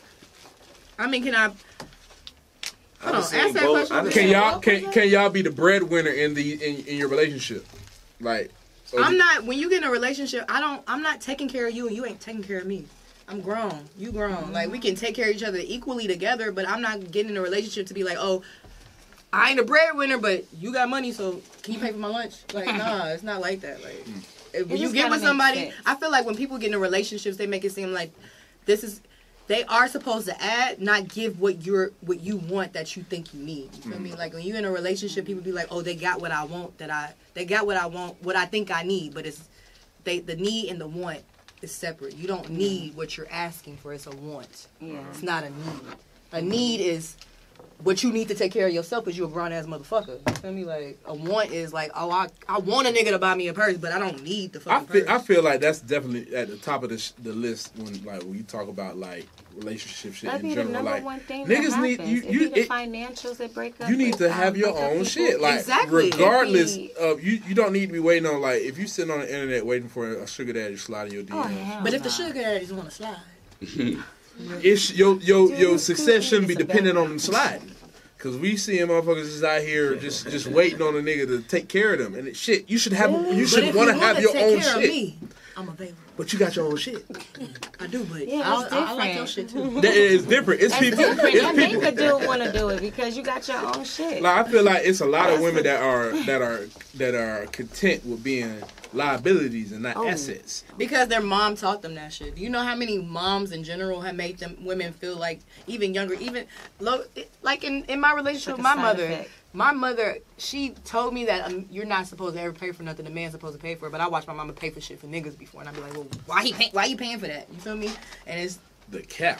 I mean, can I? Hold on, I've seen ask that both. question. Can y'all be the breadwinner in your relationship? Like, I'm not. When you get in a relationship, I'm not taking care of you, and you ain't taking care of me. I'm grown. You grown. Like we can take care of each other equally together, but I'm not getting in a relationship to be like, oh, I ain't a breadwinner, but you got money, so can you pay for my lunch? Like, nah, it's not like that. Like, when you get with somebody, I feel like when people get in relationships, they make it seem like they are supposed to add, not give what you want that you think you need. You feel me? Like when you're in a relationship, people be like, oh, they got what I want they got what I want, what I think I need, but it's the need and the want is separate. You don't need what you're asking for. It's a want. Yeah. It's not a need. A need is what you need to take care of yourself because you're a grown ass motherfucker. You feel me? Like a want is like, oh, I want a nigga to buy me a purse, but I don't need the fucking purse. I feel like that's definitely at the top of the list when you talk about like relationship shit That'd in be general. the number Like one thing niggas that need happens. you the financials that break up. you need to have your own shit. Like Exactly. regardless of you don't need to be waiting on like if you sitting on the internet waiting for a sugar daddy to slide in your DMs. But if the sugar daddies want to slide, It's your success shouldn't be dependent on them sliding. Cause we see motherfuckers just out here just waiting on a nigga to take care of them, and shit, you should want to have your own shit. Me, I'm available. But you got your own shit. I do, but Yeah, I like your shit too. That is different. It's people. Different. Men could want to do it because you got your own shit. Like I feel like it's a lot of women that are content with being liabilities and not assets. Because their mom taught them that shit. Do you know how many moms in general have made them women feel like even younger, even low, like in my relationship with my mother. Effect. My mother, she told me that you're not supposed to ever pay for nothing. The man's supposed to pay for it. But I watched my mama pay for shit for niggas before, and I'd be like, well, why you paying for that? You feel me? And it's The cap.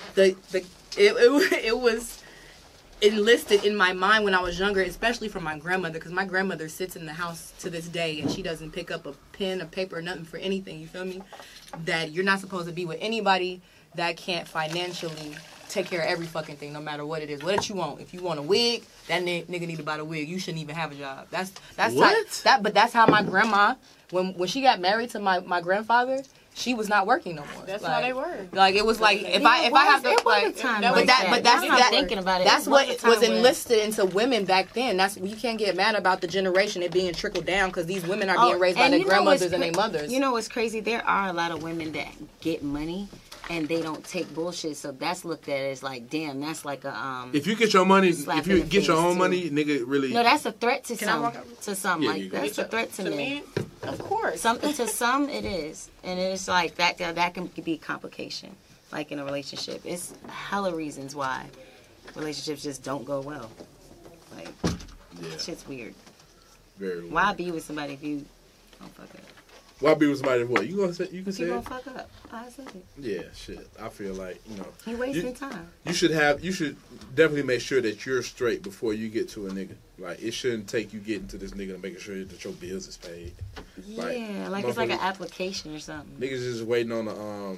it was enlisted in my mind when I was younger, especially from my grandmother, because my grandmother sits in the house to this day and she doesn't pick up a pen, a paper, or nothing for anything. You feel me? That you're not supposed to be with anybody that can't financially take care of every fucking thing, no matter what it is. What did you want? If you want a wig, that nigga need to buy the wig. You shouldn't even have a job. That's what? But that's how my grandma, when she got married to my grandfather, she was not working no more. That's like, how they were. Like it was like if I have to like, that's thinking about it. That's It what was a time was when- enlisted into women back then. That's you can't get mad about the generation it being trickled down because these women are being raised by and their you know grandmothers what's and their mothers. You know what's crazy? There are a lot of women that get money and they don't take bullshit, so that's looked at as like, damn, that's like a If you get your money, slap if you in the get your face, own too. money, nigga, really. No, that's a threat to Can I some. walk over? To some, Yeah, like you go. that's a threat to me. Of course. Something to some, it is, and it's like that can be a complication, like in a relationship. It's hella reasons why relationships just don't go well. Like, Yeah, shit's weird. very weird. Why be with somebody if you don't fuck up? Why be with somebody? What you gonna say? You can You say gonna it? fuck up? I said it. Yeah, shit. I feel like You wasting time. You should definitely make sure that you're straight before you get to a nigga. Like it shouldn't take you getting to this nigga and making sure that your bills is paid. Yeah, like it's like an application or something. Niggas just waiting on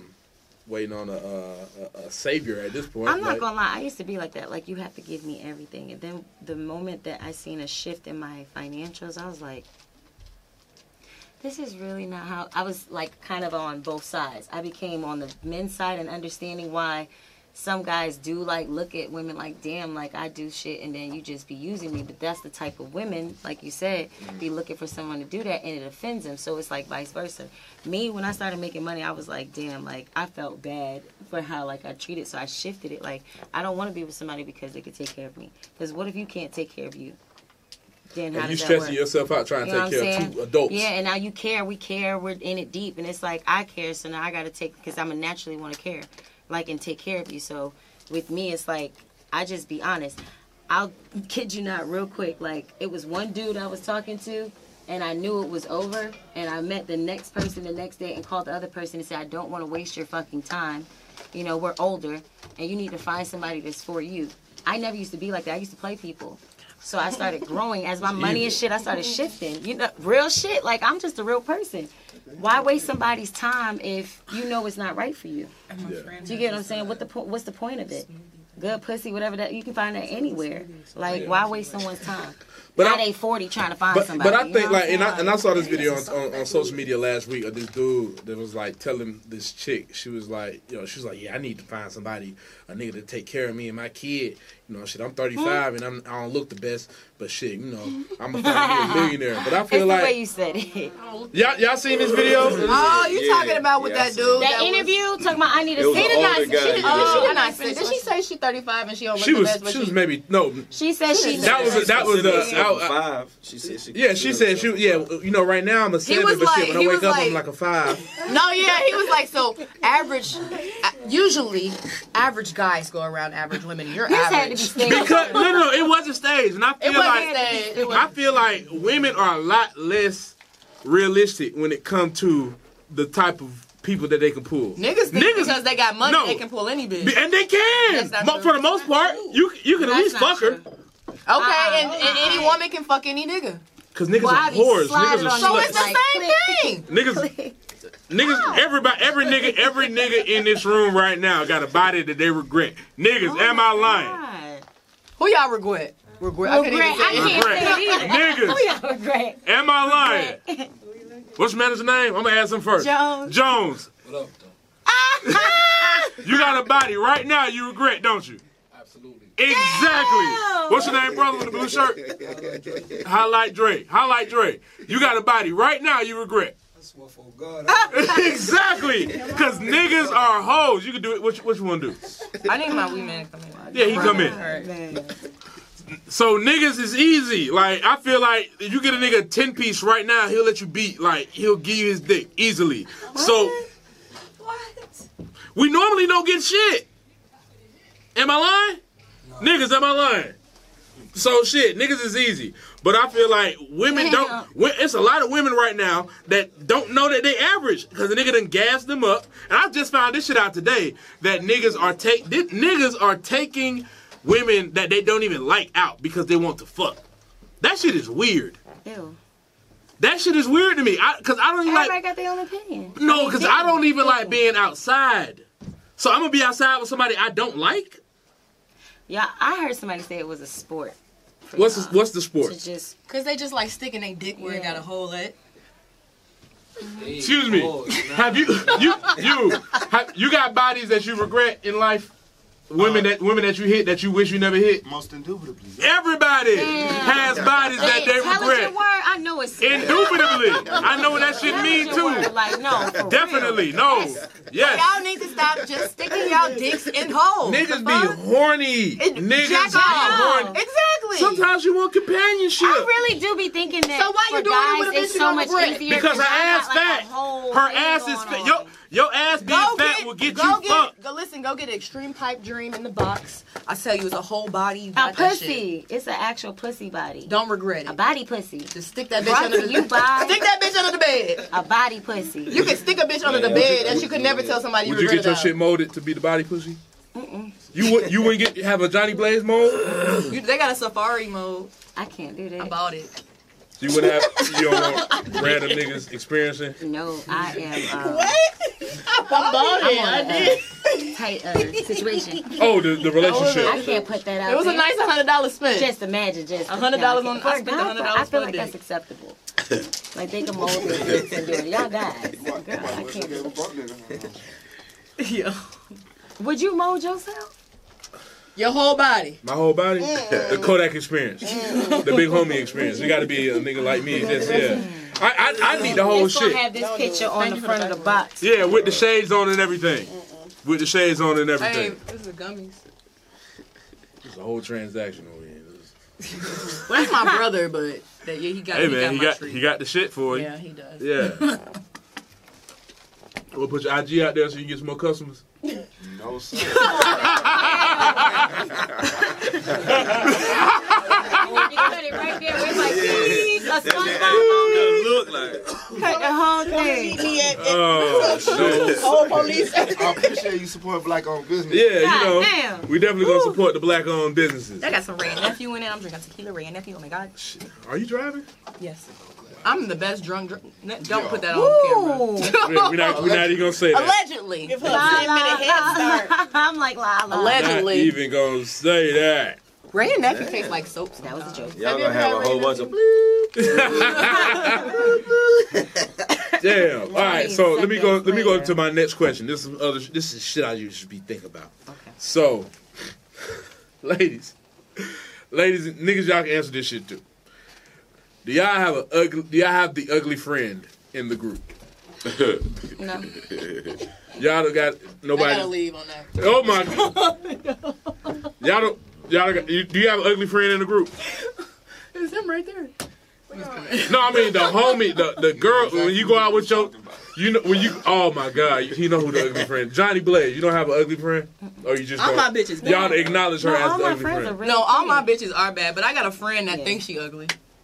a savior at this point. I'm not like, gonna lie, I used to be like that. Like, you have to give me everything. And then the moment that I seen a shift in my financials, I was like, this is really not how... I was, like, kind of on both sides. I became on the men's side and understanding why some guys do, like, look at women like, damn, like, I do shit and then you just be using me. But that's the type of women, like you said, be looking for someone to do that, and it offends them. So it's like vice versa. Me, when I started making money, I was like, damn, like, I felt bad for how, like, I treated. So I shifted it. Like, I don't want to be with somebody because they could take care of me. Because what if you can't take care of you? Then how and you does that stressing work? yourself out trying to You know take what care I'm of two saying? adults. Yeah, and now you care, we care, we're in it deep, and it's like I care, so now I gotta take, because I'm a naturally want to care, like, and take care of you. So with me, it's like I just be honest. I'll kid you not, real quick. Like, it was one dude I was talking to, and I knew it was over, and I met the next person the next day and called the other person and said, I don't want to waste your fucking time. You know, we're older, and you need to find somebody that's for you. I never used to be like that. I used to play people. So I started growing. As my money and shit, I started shifting. You know, real shit. Like, I'm just a real person. Why waste somebody's time if you know it's not right for you? Yeah. Do you get what I'm saying? What's the point of it? Good pussy, whatever that, you can find that anywhere. Like, why waste someone's time? But Now I- they 40 trying to find somebody. But I you think know what like, I'm saying? and I saw this video on social media last week of this dude that was like telling this chick, she was like, she was like, yeah, I need to find somebody, a nigga to take care of me and my kid. You know, shit, I'm 35 and I don't look the best, but shit, you know, I'm gonna find me a millionaire. But I It's feel the way like you said it. y'all seen this video? Oh, you Yeah, talking about with yeah, I that seen dude? That interview, talking about I need It a was an older guy. She did Oh, not say. Did she say she's 35 and she don't look She the was best? But she was maybe no. She said she That was Specifically 5. She said she. yeah. She said you know, right now I'm a 7, was but like- shit, when I he wake was up I'm like- like a 5. No, yeah, he was like, so average. Usually, average guys go around average women. You're This had to be average. staged. Because no, it wasn't staged, and I feel It wasn't like staged. It I wasn't. feel like women are a lot less realistic when it comes to the type of people that they can pull. Niggas think because they got money, No. they can pull any bitch. And they can. That's not For true. the most part, you can at That's least not fuck her. true. Okay, and any woman can fuck any nigga. Cause niggas Well, I are be whores. sliding Niggas are on So you. sluts. it's the Like, same thing. Niggas, every nigga in this room right now got a body that they regret. Niggas, Oh am I lying? God. Who y'all regret? Regret. I Regret. I can't even say it. can't say it either. Niggas, Who y'all regret? am I lying? What's your manager's name? I'm gonna ask him first. Jones. Jones. What up, though? You got a body right now you regret, don't you? Absolutely. Exactly. What's your name, brother, with the blue shirt? Highlight Dre. Highlight Dre. You got a body right now you regret. I swear for God. Exactly. Because niggas are hoes. You can do it. What you want to do? I need my wee man to come in. Yeah, he come in. Alright. So niggas is easy. Like, I feel like if you get a nigga a 10-piece right now, he'll let you beat. Like, he'll give you his dick easily. So we normally don't get shit. Am I lying? Niggas, am I lying? So shit, niggas is easy. But I feel like women don't. It's a lot of women right now that don't know that they average because the nigga done gassed them up. And I just found this shit out today that niggas are taking women that they don't even like out because they want to fuck. That shit is weird. Ew. That shit is weird to me. Because I don't even Everybody like. got their own opinion. No, because I don't even like being outside. So I'm gonna be outside with somebody I don't like. Yeah, I heard somebody say it was a sport. for What's y'all the sport? To just Cause they just like sticking their dick where it Yeah. got a hole at. Excuse me. Have you got bodies that you regret in life? Women that you hit that you wish you never hit. Most indubitably. Everybody has bodies that they intelligent regret. word. I know it's Indubitably. I know what that shit mean intelligent too. word, like no, for Definitely. No. Yes. Y'all need to stop just sticking y'all dicks in holes. Niggas The be fuck? horny. Niggas Jack be off. horny. Exactly. Sometimes you want companionship. I really do be thinking that. So why for you doing it guys, with a bitch it's you so don't much regret? easier Because her I ass got, like, fat. a whole Her thing ass is going fat. on. Your ass being fat will get you fucked. Go listen. Go get an Extreme Pipe Dream in the box. I tell you, it's a whole body. You A got that shit. pussy. It's an actual pussy body. Don't regret A it. body pussy. Just stick that bitch Brought under to the you by stick that bitch under the bed. a body pussy. You can stick a bitch under the bed that you could never tell somebody you Would you regret get your about. shit molded to be the body pussy? You wouldn't have a Johnny Blaze mold? They got a safari mode. I can't do I that. bought it. You wouldn't have you don't want random niggas experiencing? No, I am. I bought it. I did. Tight situation. Oh, the relationship. I can't put that out. It was a there. nice $100 spent. Just imagine, just $100 on I I spent $100 I feel for like a that's dick. acceptable. Like they can mold their dicks and do it. Y'all guys, girl, I can't do it. Yeah. Would you mold yourself? Your whole body. My whole body? The Kodak experience. The big homie experience. You gotta be a nigga like me. Just, yeah. I need the whole It's gonna shit. have this picture on the front of the box. Yeah, with the shades on and everything. With the shades on and Hey, everything. this is gummies. It's a whole transaction over here. Well, that's my brother, but he got. Hey man, my treat. he got the shit for you. Yeah, he does. Yeah. We'll put your IG out there so you can get some more customers. No, sir. You put it right there. We're like, please, a SpongeBob moment. look like. Cut the whole thing. Oh, shit. Oh, police. I appreciate you supporting black-owned business. Yeah, God damn. we definitely gonna support the black-owned businesses. I got some Ray Nephew in it. I'm drinking tequila Ray Nephew. Oh my god. Are you driving? Yes. I'm the best drunk. Don't put that on camera. We're not even gonna say that. Allegedly. Give her a 10-minute head start. I'm like, la la. Not Allegedly. even gonna say that. Ray and Nephew taste like soap. That was a joke. Y'all gonna have a whole bunch of. Damn. All right. So let me go to my next question. This is shit I usually be thinking about. Okay. So, ladies, niggas, y'all can answer this shit too. Do y'all have the ugly friend in the group? No. Y'all don't got nobody. I gotta leave on that. Oh my. Y'all don't. Do you have an ugly friend in the group? It's him right there. No, I mean the homie, the girl. When you go out with your, you know when you. Oh my God, you know who the ugly friend? Johnny Blaze. You don't have an ugly friend, or you just All don't? my bitches bad. Y'all acknowledge her No, as all the my ugly friends are friend. really No, all my pretty. bitches are bad, but I got a friend that thinks she ugly.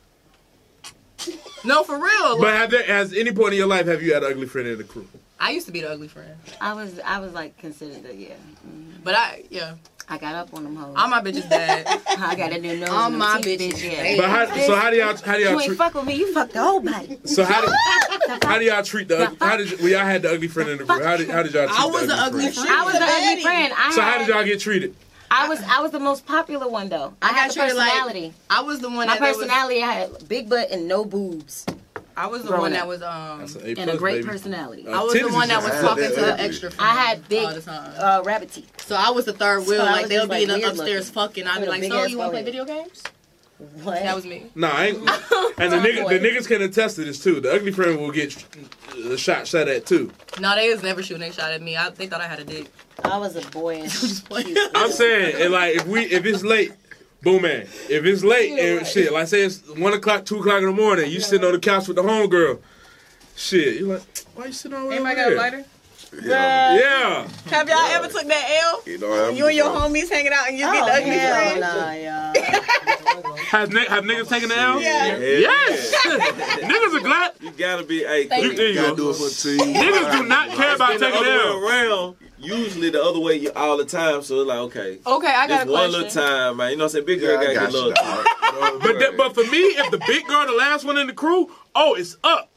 No, for real. But has any point in your life have you had an ugly friend in the crew? I used to be the ugly friend, I was like considered the but I got up on them hoes. all my bitches bad. I got a new nose. All and my teeth, bitches yeah. bad. But how do y'all You ain't treat? fuck with me. You fuck the whole body. So how do y'all treat the? When y'all had the ugly friend in the group? How did y'all treat I was the an ugly friend. I was the ugly friend. So how did y'all get treated? I was the most popular one though. I had the treated like- personality. I was the one My that was. personality, I had big butt and no boobs. I was the growing one up. that was That's an A+, And a great baby. personality. I was the titties one that is was just- talking to the extra friends. I had big all the time. rabbit teeth. So I was the third wheel. So I Like was they'll just, be in like, the weird upstairs looking. fucking. I'd be With a like, big so ass you want to play forehead. video games? What? That was me. Nah, I ain't. And the niggas can attest to this too. The ugly friend will get shot at too. No, they was never shooting. They shot at me. They thought I had a dick. I was a boy and I'm saying, and like if it's late, boom man. If it's late and shit, like say it's 1 o'clock, 2 o'clock in the morning, you sitting on the couch with the homegirl. Shit, you like, why you sitting over Anybody there? got a lighter? Yeah. Have y'all ever took that L? You know, You and your homies hanging out and you get the ugly hell friend? nah, y'all. Have niggas taken the L? Yeah. Yes. Niggas are glad. You gotta be. Hey, There you gotta go. do it for the team. Niggas do not care about it's been the taking the other L. way around. Usually the other way all the time. So it's like, okay, Okay, I got just a one question. little time, man. You know what I'm saying? Big girl Yeah, I gotta got get you, love. dog. But for me, if the big girl, the last one in the crew, oh, it's up.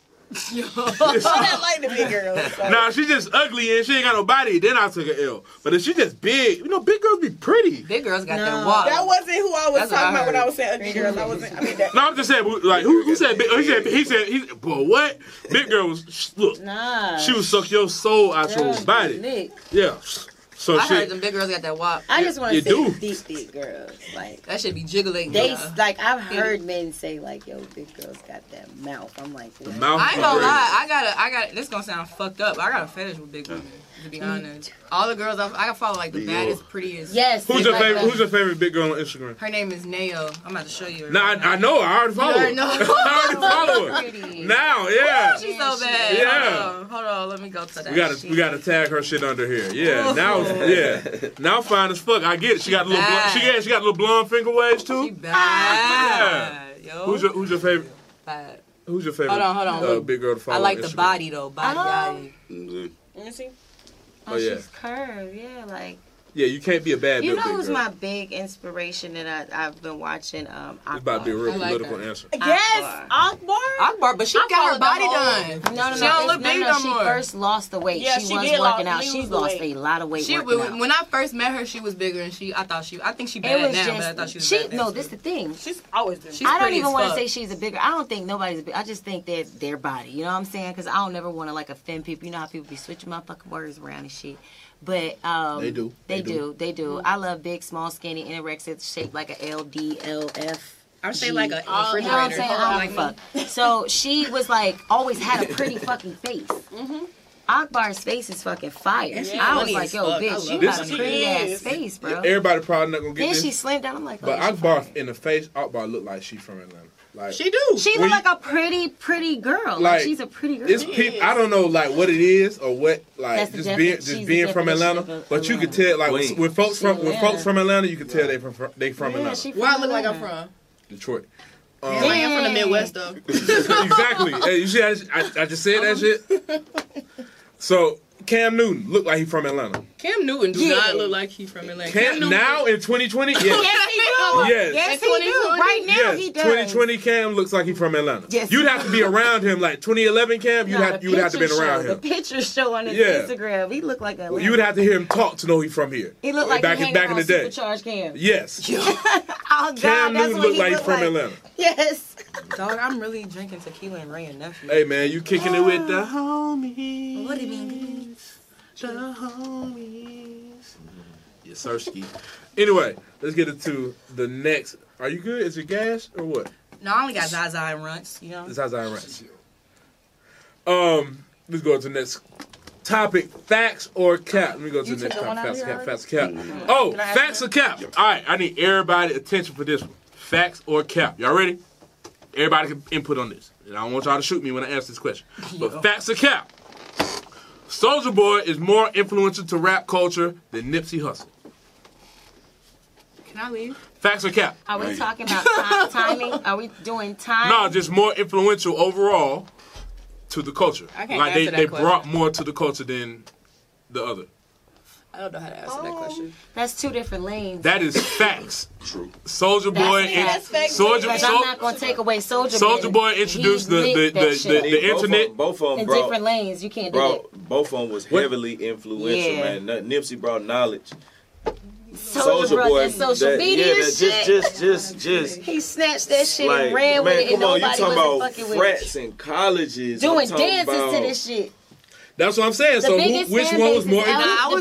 I like the big girls. So. Nah, she just ugly and she ain't got no body. Then I took an L. But if she just big, you know, big girls be pretty. Big girls got No. that walk. That wasn't who I was That's what talking I about when I heard. was saying ugly girls. I wasn't. I mean, that. No, I'm just saying, like, who said big? He said, boy, what? Big girl was, look, Nah. she would suck your soul out your Girls body. be lit. Yeah. So I heard shit. them big girls got that walk. I just want You to do. say these big girls. Like, That should be jiggling. they, yeah. like, I've heard men say, like, yo, big girls got that mouth. I'm like, The what? mouth I ain't is gonna great. lie. I got. This gonna sound fucked up. I got a fetish with big women. To be honest, all the girls I follow like the baddest, prettiest. Yes. Who's they your like favorite? that. Who's your favorite big girl on Instagram? Her name is Nayo. I'm about to show you her. Nah, I know. I already follow her. already know. I already follow her. Pretty. Now, yeah. She's so bad. Yeah. Hold on. Let me go to that. We gotta tag her shit under here. Yeah. Now fine as fuck. I get it. She got a little blonde, she got little blonde finger waves She too. bad. Yo. Who's your favorite? bad? Who's your favorite? Hold on. Big girl to follow. I like on the Instagram? body though. Body. Let me see. Oh, yeah. she's curved. Yeah, like. Yeah, you can't be a bad You big know who's girl. my big inspiration that I've been watching? It's about to be a real I like political her. answer. Yes, Akbar. Akbar, but she I got her followed body the done. No, She don't look big no She more. first lost the weight. Yeah, she she was did working lose out. She's the lost weight. a lot of weight She working out. when I first met her, she was bigger, and I think she It bad was now, just but I thought she was she. bad No, then, this too. the thing. She's always been. She's I don't pretty even as want to fuck. say she's a bigger. I don't think nobody's big. I just think that their body. You know what I'm saying? Because I don't never want to like offend people. You know how people be switching motherfucking words around and shit. But They do. They do. I love big, small, skinny, anorexic, shaped like a LDLF. I would say like a You know what I'm refrigerator. saying? I Like don't fuck. So she was like, always had a pretty fucking face. Akbar's face is fucking fire. And she I was funny like, as yo, fuck. I bitch, you love got her. a pretty ass She is. face, bro. Everybody probably not gonna get Then this. she slimmed down. I'm like, But oh, she Akbar fine. in the face, Akbar looked like she from Atlanta. Like She do. She when looked like a pretty girl. Like, Like, she's a pretty girl. it's people. I don't know like what it is or what like That's the just definition. being She's being the from definition Atlanta. of But you could Atlanta. tell like Queen. when folks from Atlanta, you could tell they from Yeah, Atlanta. she Where I look like I'm Atlanta. from? Detroit. Yeah, I am from the Midwest though. Exactly. Hey, you see, I just said that shit. So Cam Newton look like he from Atlanta. Cam Newton do not look like he's from Atlanta. Cam now in 2020, yes. Yes, he do. Yes. Yes, he do. Right now, Yes, he does. 2020 Cam looks like he's from Atlanta. Yes. You'd have to be around him like 2011 Cam. You would have to be around The him. picture show on his Yeah. Instagram, he looked like a. You would have to hear him talk to know he's from here. He looked like back he in the day. Supercharged Cam. Yes. Oh God, Cam that's Newton what look he like he's looked from like. Atlanta. Yes. Dog, I'm really drinking tequila and Ray and nephew. Hey man, you kicking it with the homies. What do you mean? The homies. Yes, Sirski. Anyway, let's get into the next. Are you good? Is it gas or what? No, I only got Zaza and Runts, you know? It's Zaza and Rats. Let's go to the next topic. Facts or cap? Let me go to the next topic. Facts or cap. Oh, facts or cap. All right, I need everybody attention for this one. Facts or cap. Y'all ready? Everybody can input on this. And I don't want y'all to shoot me when I ask this question. But facts or cap. Soulja Boy is more influential to rap culture than Nipsey Hussle. Can I leave? Facts or cap? Are we talking about timing? Are we doing time? No, just more influential overall to the culture. I can't like answer they that brought question. more to the culture than the other. I don't know how to answer that question. That's two different lanes. That is facts. True. Soulja Boy, But I'm not gonna take away Soulja Boy introduced the internet. Both of them in brought, different lanes. You can't do that. both of them was heavily influential, Yeah. man. Nipsey brought knowledge. Soulja brought that social media just he snatched that shit like, and ran with man, it, and come on, you nobody talking wasn't about fucking with frats it. and colleges, Doing I'm talking dances about, to this shit. That's what I'm saying. So which one was more?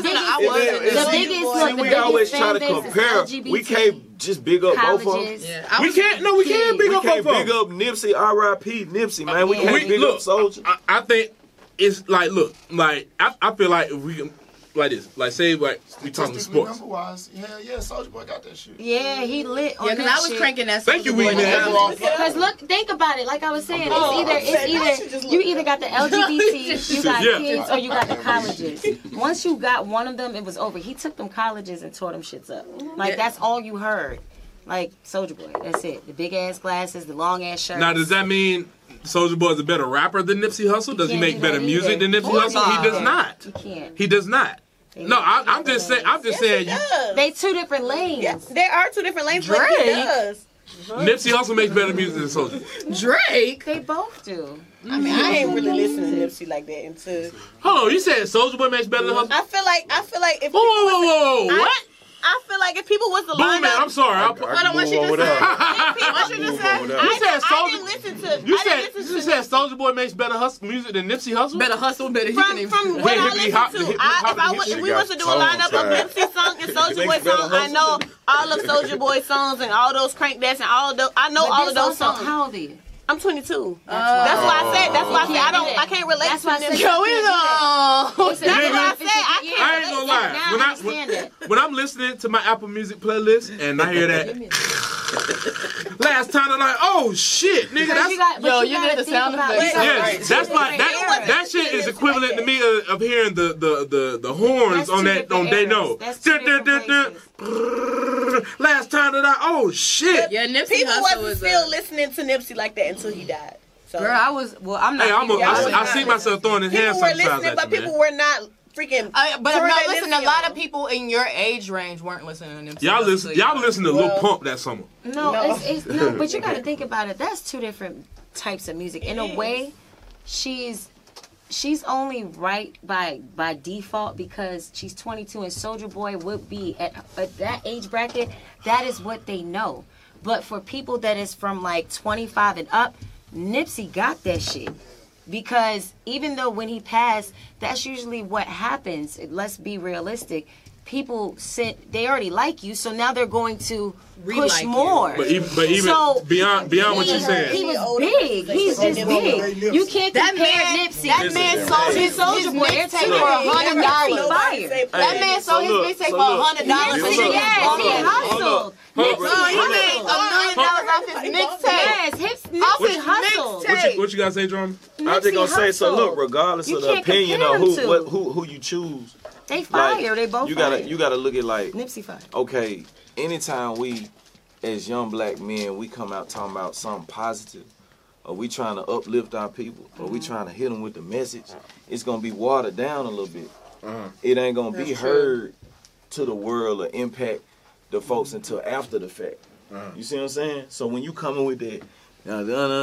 The biggest we always try to compare. We can't just big up both of them. Yeah, We can't big We up can't both of big them. up Nipsey, R.I.P. Nipsey, man. We can't big up Soulja. I think it's like, look, like I feel like if we can, like this, like say like we talking sports. Number-wise, yeah, Soulja Boy got that shit. Yeah, he lit on Yeah, because that I was shit. cranking that. Thank you, Soulja Boy Weed Man. down. Because look, think about it. Like I was saying, it's either you either got the LGBT, you got Yeah. kids, or you got the colleges. Once you got one of them, it was over. He took them colleges and tore them shits up. Like that's all you heard. Like Soulja Boy, that's it. The big ass glasses, the long ass shirts. Now, does that mean Soulja Boy is a better rapper than Nipsey Hussle? Does he can't make do better that music either. than Nipsey Hussle? He does not. You can't. He does not. No, I'm just saying. I'm just saying. They two different lanes. Yeah, there are two different lanes. But Drake. he does. Nipsey Hussle makes better music than Soulja Boy. Drake. They both do. I mean, I ain't really listening to Nipsey like that. Until Hold on, you said Soulja Boy makes better than Hussle? I feel like if Whoa! What? I feel like if people was to Boom, line man. up, I'm sorry. hold on, what you just said? What you just said? You said I didn't listen to. You I said didn't listen you to said Soulja Boy makes better music than Nipsey Hussle? Better hustle, better from what I listened to. If we was to do a lineup of Nipsey song and Soulja Boy song, I know all of Soulja Boy songs and all those crank dance and all of those. I know all of those songs. How old are you? I'm 22. That's why I said. That's why I said I can't relate That's to why I said Nipsey. yo, That's what I said. I ain't gonna lie. Now I understand that. When I'm listening to my Apple Music playlist and I hear that last time, I'm like, oh shit, nigga, that's you get the sound effects. yes, that's like that shit is equivalent to me of hearing the horns on that on They Know. Last time that oh shit. Yeah, Nipsey People Hussle wasn't was still listening to Nipsey like that until he died. So Girl, I was. Well, I'm not. Hey, I see myself throwing his hands people were sometimes listening, at but you, people man. were not freaking. But turn no, that listen. Nipsey A lot on. of people in your age range weren't listening to Nipsey. Y'all listen to Lil Pump that summer. No, it's no, but you got to think about it. That's two different types of music. In a way, she's only right by default because she's 22 and Soulja Boy would be at that age bracket. That is what they know. But for people that is from like 25 and up, Nipsey got that shit. Because even though when he passed, that's usually what happens. Let's be realistic. People they already like you, so now they're going to push more. But even So, beyond what you're he saying. was big. He's just big. You can't compare Nipsey. That man sold his Soulja Boy mixtape for $100. Fire. That man sold his mixtape for $100. Yes, he hustled. He made $1 million off his mixtape. Yes, Nipsey hustled. What you gotta say, Drum? I'm just gonna say, so look, regardless You of the can't opinion compare of them who you choose, They fire. like, They both you fire. gotta look at like, Nipsey fire. okay, anytime we as young black men, we come out talking about something positive, or we trying to uplift our people, or we trying to hit them with the message, it's gonna be watered down a little bit. It ain't gonna be heard to the world or impact the folks until after the fact. You see what I'm saying? So when you coming with that, oh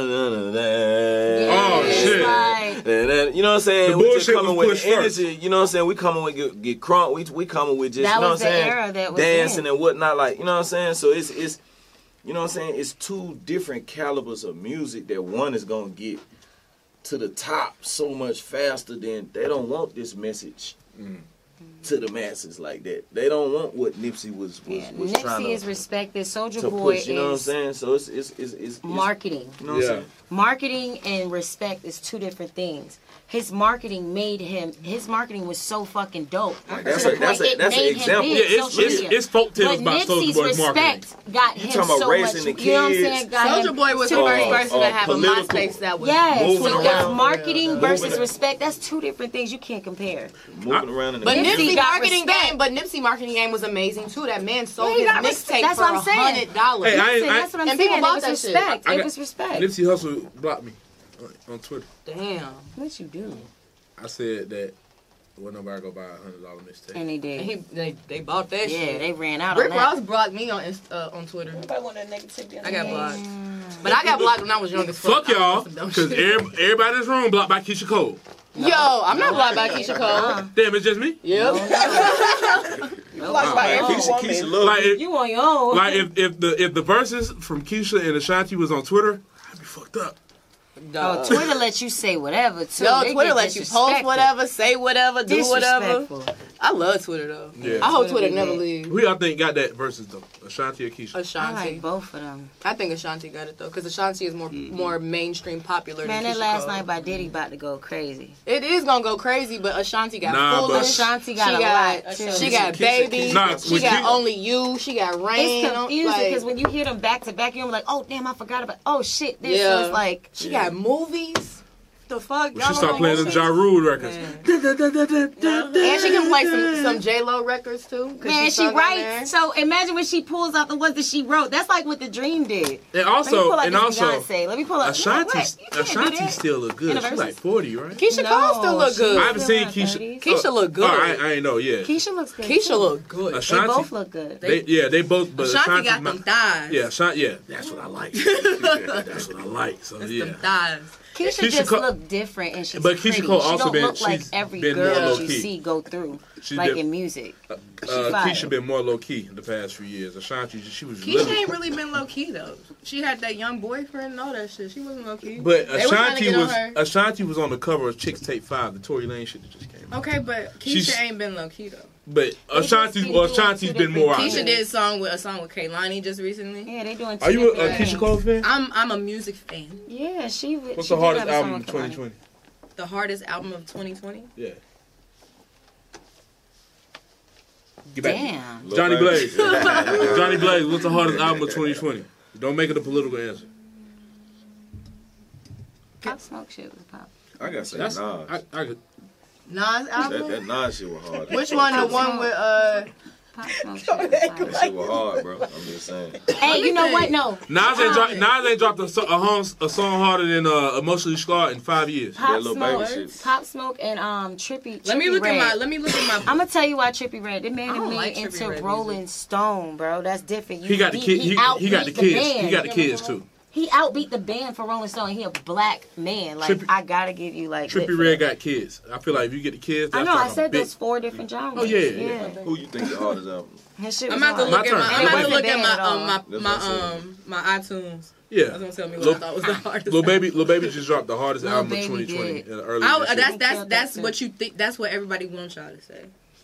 shit! You know what I'm saying? The We bullshit just coming was with pushed energy. first. You know what I'm saying? We coming with get crunk. We coming with just That you know was what I'm the saying? era that was Dancing in. and whatnot. Like you know what I'm saying? So it's you know what I'm saying? It's two different calibers of music that one is gonna get to the top so much faster than they don't want this message to the masses like that. They don't want what Nipsey was trying Nipsey to is respected. Soulja to Boy push. You know what I'm is saying? So it's marketing. You know what I'm saying? Marketing and respect is two different things. His marketing was so fucking dope. Like, To that's the a- that's point a- it that's an made him example. big, Yeah, social media. it's folk tales But about Soulja Nipsey's Boy's marketing. respect got him talking about so raising much. the You know what I'm kids? saying? Got Soulja him Boy was to the the first point. person to have a political- MySpace that was Yes, moving so around. that's marketing Moving versus around. respect. That's two different things you can't compare. Moving around in the But Nipsey Nipsey got marketing respect. game, Nipsey marketing game was amazing too. That man sold Yeah, he his got mixtape that's for what I'm saying. $100. Hey, Listen, that's what I'm and saying. people It bought was that shit. respect. I It got- was respect. Nipsey Hussle blocked me on Twitter. Damn. What you do? I said that nobody go buy $100 mixtape. And he did. And they bought that Yeah, shit. they ran out Rick on that. Ross blocked me on Twitter. Everybody want that negativity. I got blocked. But I got blocked when I was young as fuck. Fuck y'all, I was on some dumb because shit. everybody in this room blocked by Keisha Cole. Yo, I'm not blocked by Keisha Cole. Damn, it's just me. Yep. Like by every woman. Keisha love Like, if, You on your own. like if the verses from Keisha and Ashanti was on Twitter, I'd be fucked up. Oh, Twitter lets you say whatever too. No, They Twitter get lets you post disrespectful. whatever, say whatever, do whatever. Disrespectful. I love Twitter though. Yeah. I hope Twitter Twitter never be leaves. Who y'all think got that versus though? Ashanti or Keisha? I Ashanti. like both of them. I think Ashanti got it though, because Ashanti is more mainstream popular. Man, than that Keisha last Cole. night by Diddy about to go crazy. It is gonna go crazy, but Ashanti got Nah, Foolish. but- Ashanti got she a got, lot, too. She got Baby. Nah, she with got Keisha- Only You. She got Rain. It's confusing like, because when you hear them back to back, you're like, oh damn, I forgot about. Oh shit, this. Yeah. So it's like she got movies. The fuck? When she started playing them Ja Rule records. And she can play some J Lo records too. 'cause man, she sung on writes. there. So imagine when she pulls out the ones that she wrote. That's like what The Dream did. And Let me also, pull out this Beyonce. Let me pull up. Ashanti, You can't do Ashanti that. still look good. She's Anniversaries. like 40, right? Keisha Cole still look she- good. I haven't Still seen in Keisha. her 30s. Keisha look good. I ain't know. Yeah, Keisha looks good. Keisha too. look good. They Ashanti. both look good. They both. But Ashanti Ashanti's got them thighs. Yeah, Ashanti. Yeah, that's what I like. That's what I like. So That's yeah. them thighs. Keisha Keisha just Cole- look different and she's But Keisha pretty. Cole she also don't been- look like she's every been girl more that you low-key. see go through, She's like been- in music. She fire. Keisha been more low key the past few years. Ashanti, she was. Keisha living- ain't really been low key though. She had that young boyfriend and all that shit. She wasn't low key. But They were trying to Ashanti get on was her. Ashanti was on the cover of Chicks Tape 5, the Tory Lane shit that just came out. Okay, but Keisha She's- ain't been low key though. But Ashanti's been doing Ashanti's two been more out different Keisha there. did a song with Kehlani just recently. Yeah, they doing. Are you a different Keisha things. Cole fan? I'm a music fan. Yeah, she. What's she the did hardest have a song album of with Kehlani. 2020? The hardest album of 2020. Yeah. Get back. Damn. Johnny Blaze. Johnny Blaze, what's the hardest album of 2020? Don't make it a political answer. Pop Smoke shit was pop. I gotta say That's Nas. I could. Nas album. That Nas shit was hard. Which one? The one with Pop Smoke shit was That pop. shit was hard, bro. I'm just saying. Hey, you know what? No. Nas ain't dropped a song harder than Emotionally Scarred in 5 years. Pop Little Baby Smoke, shit. Pop Smoke, and Trippy. Let me look Red. at my. I'm gonna tell you why Trippy Red. They made I don't him like into Trippie Redd Rolling music. Stone, bro. That's different. He got the kid. He got the outbeat kids. band. He got the kids too. He outbeat the band for Rolling Stone. He a black man. Like Trippie- I gotta give you like. Trippy lit for Red that. got kids. I feel like if you get the kids, I that's know. like I a said big. there's 4 different genres. Oh, yeah. Who you think the hardest album? His shit I'm was about to hard. look at My turn. I'm about to It look wasn't bad at all. at That's my what I said. my iTunes. Yeah. That's gonna tell me what I thought was the hardest. Lil Baby just dropped the hardest Lil album of Baby 2020 did. in early this year. That's what you think. That's what everybody wants y'all to say.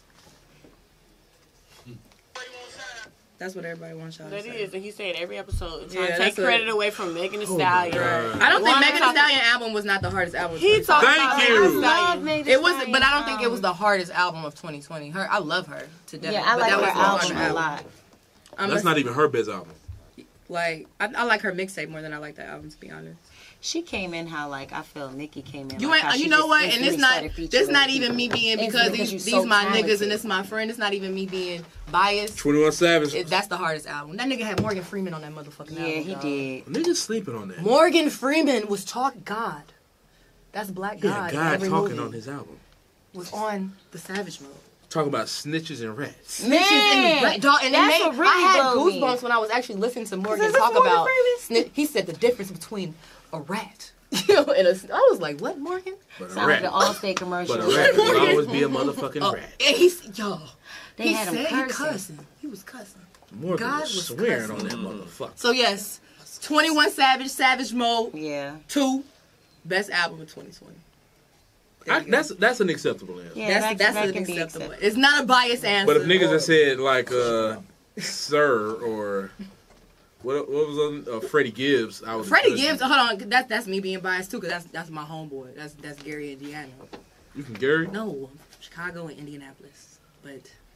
That's what everybody wants y'all to That say. is, and he said every episode trying Yeah, to take that's credit it. away from Megan Thee Stallion. I don't think One Megan Thee talking- Stallion album was not the hardest album. of He 2020. talked Thank about you. Megan Thee I love Stallion. Megan Thee It was, Stallion. but I don't think it was the hardest album of 2020. I love her to death. Yeah, I but like that her was the hardest album a lot. That's not even her best album. Like I like her mixtape more than I like that album, to be honest. She came in how like I feel Nicki came in. You like, ain't, you know what? And it's not. That's not even me being because these so my talented. Niggas and it's my friend. It's not even me being biased. 21 Savage. That's the hardest album. That nigga had Morgan Freeman on that motherfucking album. Yeah, he did. Niggas sleeping on that. Morgan Freeman was talking God. That's Black God. Yeah, God talking on his album. Was on the Savage Mode. Talk about snitches and rats. Snitches and rats. Dog, and that's what really I had goosebumps when I was actually listening to Morgan talk about. He said the difference between a rat. And I was like, what, Morgan? Sounds like an Allstate commercial. But a rat will always be a motherfucking rat. And he's, yo. They had him cursing. He was cussing. Morgan God was swearing on that motherfucker. So, yes, 21 Savage, Savage Mode. Yeah. 2, best album of 2020. That's an acceptable answer. Yeah, that's an acceptable. It's not a biased answer. But if niggas had said, like, Sir or... What was on Freddie Gibbs? Freddie Gibbs. Hold on, that's me being biased too, because that's my homeboy. That's Gary, Indiana. You from Gary? No, Chicago and Indianapolis, but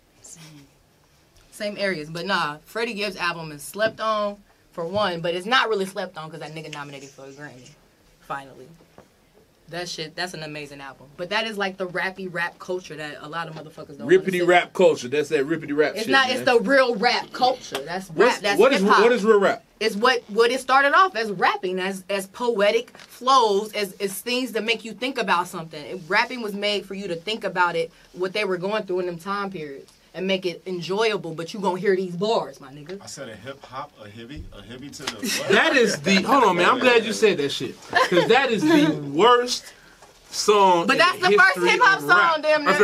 same areas. But nah, Freddie Gibbs' album is slept on for one, but it's not really slept on because that nigga nominated for a Grammy. Finally. That shit, that's an amazing album. But that is like the rappy rap culture that a lot of motherfuckers don't Rippity rap culture. That's that rippity rap shit. It's not, man. It's the real rap culture. That's rap. That's what hip-hop. What is real rap? It's what it started off as rapping, as poetic flows, as things that make you think about something. Rapping was made for you to think about it, what they were going through in them time periods. And make it enjoyable, but you gonna hear these bars, my nigga. I said a hip hop, a hippie to the what? That is the hold on, man. I'm glad you said that shit because that is the worst song. But that's the first hip hop song, damn near.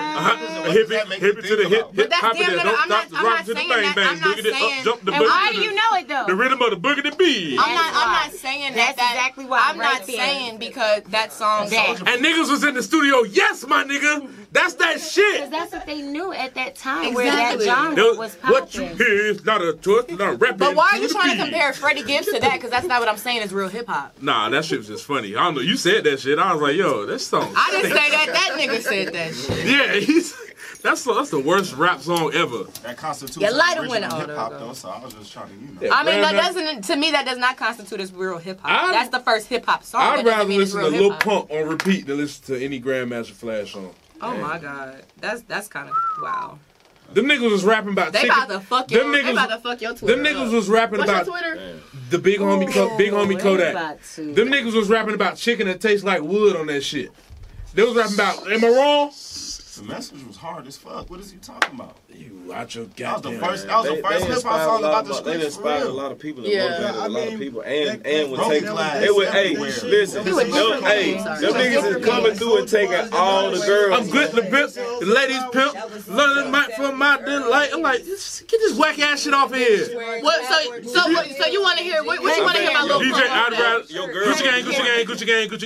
Hippie to the hip. But that's damn near. I'm not saying that. I'm not saying. And why do you know it though? The rhythm of the boogity bee. I'm not saying that. That's exactly why. I'm not saying because that song. And niggas was in the studio. Yes, my nigga. That's that shit. Because that's what they knew at that time, where that genre was popping. What you hear is not a twist, not a rap. But why are you trying to compare Freddie Gibbs to that? Because that's not what I'm saying is real hip hop. Nah, that shit was just funny. I don't know. You said that shit. I was like, yo, that song. I didn't say that. That nigga said that shit. Yeah, that's the worst rap song ever. That constitutes original hip hop though. So I was just trying to, I mean, that doesn't. To me, that does not constitute as real hip hop. That's the first hip hop song. I'd rather listen to Lil Pump on repeat than listen to any Grandmaster Flash song. Oh my God, that's kind of wow. Them niggas was rapping about they chicken. About to fuck your, they about to fuck your Twitter. Them niggas was rapping What's about your Twitter? The big homie Kodak. Them niggas was rapping about chicken that tastes like wood on that shit. They was rapping about. Am I wrong? The message was hard as fuck. What is he talking about? You out your goddamn. That was the first hip hop song about the streets. They inspired a lot of people. Yeah, a lot of people, and would take. They would. Hey, listen. Them niggas is coming through and taking all the girls. I'm good to pimp, the ladies pimp, learning from my delight. I'm like, get this whack ass shit off of here. What? So you want to hear? What you want to hear about Lil Pump? DJ, I'd rather Gucci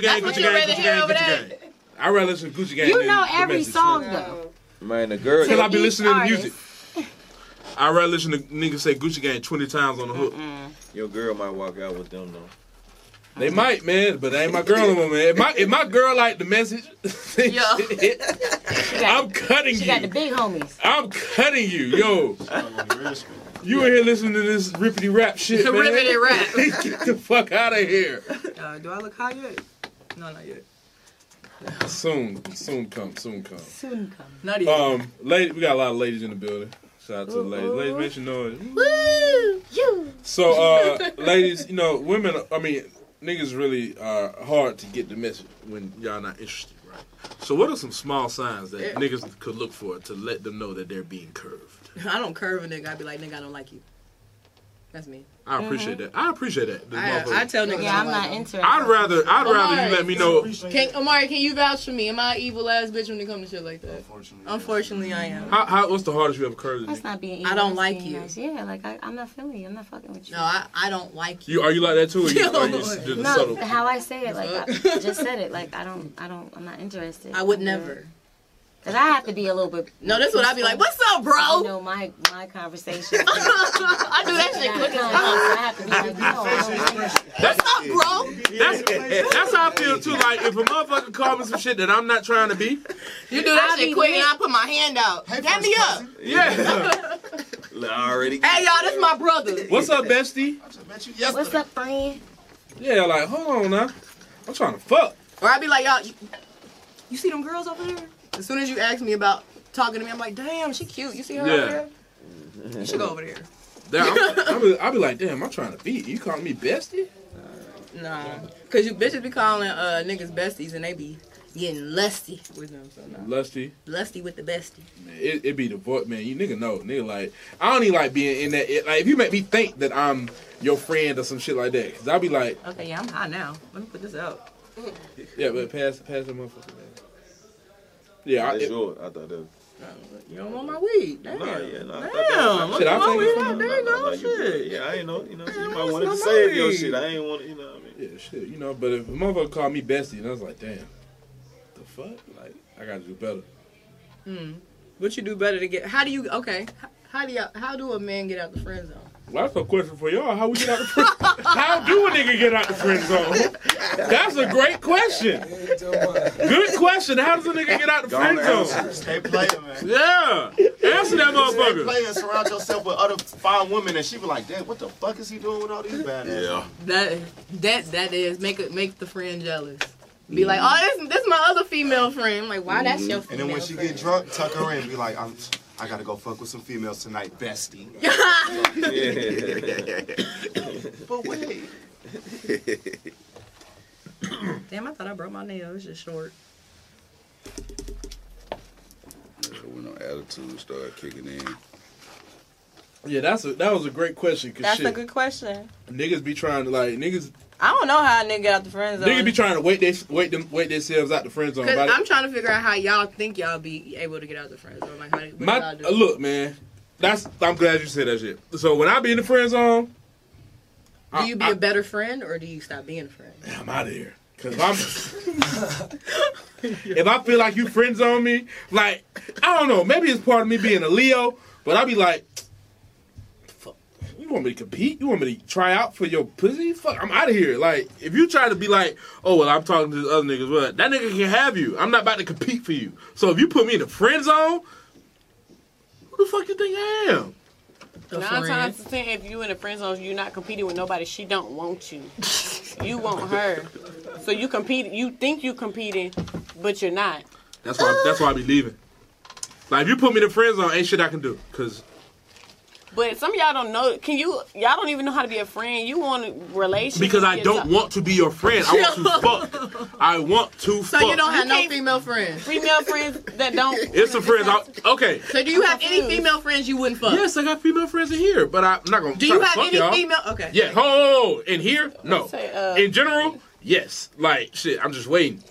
gang. I'd rather listen to Gucci Gang. You know every song though. Man, the girl. Because I be listening to music. I'd rather listen to niggas say Gucci Gang 20 times on the hook. Your girl might walk out with them though. They might, man, but they ain't my girl no more, man. If my girl like the message, I'm cutting you. She got the big homies. I'm cutting you, yo. You in here listening to this rippity rap shit, man. Rippity rap. Get the fuck out of here. Do I look high yet? No, not yet. Soon come. Not even. We got a lot of ladies in the building. Shout out to the ladies. Ladies, make some noise. Woo! You. So, ladies, women. I mean, niggas really are hard to get the message when y'all not interested, right? So, what are some small signs that niggas could look for to let them know that they're being curved? I don't curve a nigga. I be like, nigga, I don't like you. That's me. I appreciate that. I tell niggas. Yeah, I'm not interested. I'd rather you let me know. Omari, can you vouch for me? Am I an evil ass bitch when it comes to shit like that? Unfortunately, I am. What's the hardest you ever curved? That's not being evil. I don't like you. Nice. Yeah, like I'm not feeling you. I'm not fucking with you. No, I don't like you. Are you like that too? Or you no, subtle? How I say it, like I just said it, like I'm not interested. I would never. Cause I have to be a little bit. No, that's what I be like. What's up, bro? You know my conversation. I do that shit quick as hell. I have to be like, what's up, bro? That's how I feel too. Like if a motherfucker call me some shit that I'm not trying to be, you do that shit quick and I put my hand out. Hand me up. Yeah. Already. Hey y'all, this my brother. What's up, bestie? What's up, friend? Yeah, like, hold on now. I'm trying to fuck. Or I'd be like, y'all, you see them girls over there? As soon as you ask me about talking to me, I'm like, damn, she cute. You see her over there? You should go over there. I'll be like, damn, I'm trying to beat you. Calling me bestie? Nah. Because you bitches be calling niggas besties and they be getting lusty with them. So nah. Lusty? Lusty with the bestie. Man, it be the voice, man. You nigga know. Nigga, like, I don't even like being in that. Like, if you make me think that I'm your friend or some shit like that, because I'll be like, okay, yeah, I'm high now. Let me put this out. Yeah, but pass the motherfucker, man. Yeah, That's yours. I thought that was... You don't want my weed. Damn. Nah, Damn. Shit, I'll take it from There you go. Shit. Yeah, I ain't know. You know, you might want to save your shit. I ain't want to, you know what I mean? Yeah, shit, you know, but if a motherfucker called me bestie, and I was like, damn, the fuck? Like, I gotta do better. What you do better to get? How do you? Okay. How do a man get out the friend zone? Well, that's a question for y'all. How we get out the friend? How do a nigga get out the friend zone? That's a great question. Good question. How does a nigga get out the friend zone? Stay playing, man. Yeah, answer that Stay motherfucker. playing, surround yourself with other fine women, and she be like, damn, what the fuck is he doing with all these bad ass? That is make the friend jealous. Be like, oh, this is my other female friend. I'm like, why that's your female And then when she get drunk, tuck her in, be like, I gotta go fuck with some females tonight, bestie. But wait. Damn, I thought I broke my nail. It's just short. When no attitude start kicking in. Yeah, that was a great question. That's a good question. Niggas be trying to niggas. I don't know how a nigga get out the friend zone. Niggas be trying to wait themselves out the friend zone. Cause I'm trying to figure out how y'all think y'all be able to get out the friend zone. Like, what y'all do? Look, man. I'm glad you said that shit. So when I be in the friend zone, do you be a better friend or do you stop being a friend? I'm out of here. Cause if I feel like you friend zone me, like, I don't know, maybe it's part of me being a Leo, but I be like, fuck, you want me to compete? You want me to try out for your pussy? Fuck, I'm out of here. Like, if you try to be like, oh, well, I'm talking to the other niggas, well, that nigga can have you. I'm not about to compete for you. So if you put me in the friend zone, who the fuck you think I am? 9 times to 10, if you in a friend zone, you're not competing with nobody. She don't want you. You want her. So you compete. You think you competing, but you're not. That's why I be leaving. Like, if you put me in the friend zone, ain't shit I can do. Cause. But some of y'all don't know. Y'all don't even know how to be a friend. You want a relationship. Because I don't want to be your friend. I want to fuck. I want to fuck. So you don't have no female friends? Female friends that don't. It's some friends. Okay. So do you have any female friends you wouldn't fuck? Yes, I got female friends in here, but I'm not going to Do you have fuck any y'all. female? Okay. Yeah. Oh, in here? No. In general, yes. Like, shit, I'm just waiting.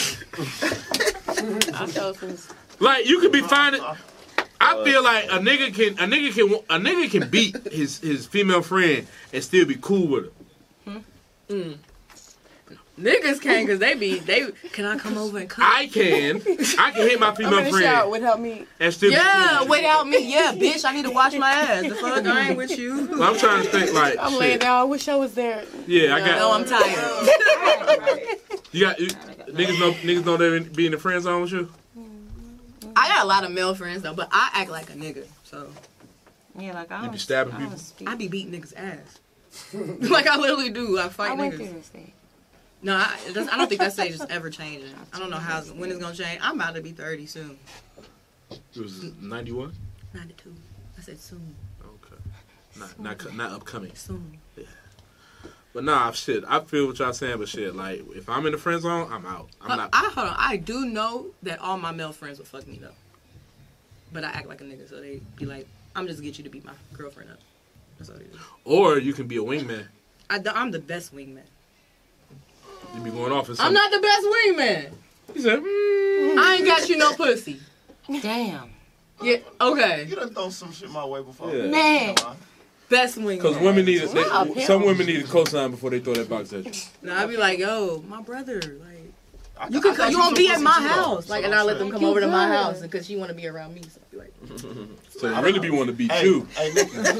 Like, you could be finding... I feel like a nigga can beat his female friend and still be cool with her. Niggas can because they can I come over and cook? I can hit my female friend without me and still be cool. Without me, yeah, bitch. I need to wash my ass. The fuck, I ain't with you. Well, I'm trying to think like I'm shit. laying down. I wish I was there. Yeah, I got. No, I'm tired. Niggas know they be in the friend zone with you. I got a lot of male friends though, but I act like a nigga, so Yeah, like I You be stabbing people. I be beating niggas' ass. Like I literally do. I fight niggas. No, I don't think that stage is ever changing. I don't know when it's gonna change. I'm about to be 30 soon. It was 91. 92. I said soon. Okay. Not upcoming. Soon. Yeah. But nah, shit. I feel what y'all saying, but shit. Like, if I'm in the friend zone, I'm out. I'm not. Hold on. I do know that all my male friends will fuck me though. But I act like a nigga, so they be like, "I'm just get you to beat my girlfriend up." That's all they do. Or you can be a wingman. I'm the best wingman. You be going off. I'm not the best wingman. He said, I ain't got you no pussy. Damn. Yeah. Okay. You done throw some shit my way before. Yeah. Man. Best wingman. Because women need some women need a cosign before they throw that box at you. Now I be like, yo, my brother, like, you won't be at my house, like, and I let them come over to my house because she want to be around me. So I be like, so you really be wanting to beat you. Hey,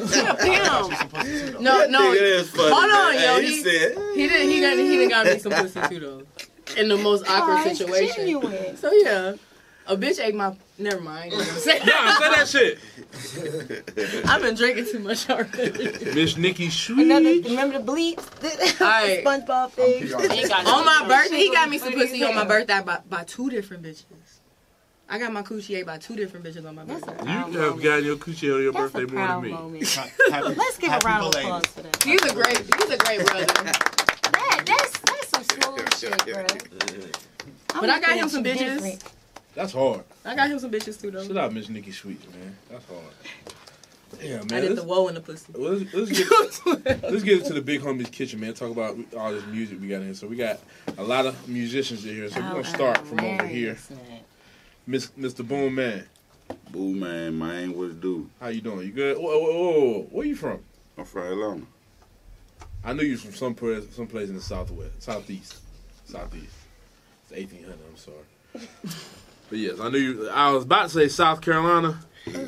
Nick. No. Hold on, yo. He said He didn't got me some pussy too though. In the most awkward situation. Genuine. So yeah. A bitch ate my. Never mind. I ain't gonna say Nah, say that shit. I've been drinking too much already. Miss Nikki Sweet. Remember the bleep? Alright. SpongeBob thing. On my birthday, he got me some pussy on my birthday by 2 different bitches. I got my coochie ate by 2 different bitches on my birthday. You have gotten your coochie on your birthday more than me. Let's give a round of applause for that. He's a great brother. That's some smooth shit, bro. But I got him some bitches. Different. That's hard. I got him some bitches too, though. Shout out Miss Nikki Sweet, man. That's hard. Yeah, man. I did the whoa in the pussy. Well, let's get into the big homie's kitchen, man. Talk about all this music we got in here. So we got a lot of musicians in here. So we're gonna start from over here. Mr. Boom Man. Boom man, what it do? How you doing? You good? Whoa. Where you from? I'm from Atlanta. I knew you was from someplace in the southeast. It's 1800. I'm sorry. But yes, I knew you. I was about to say South Carolina.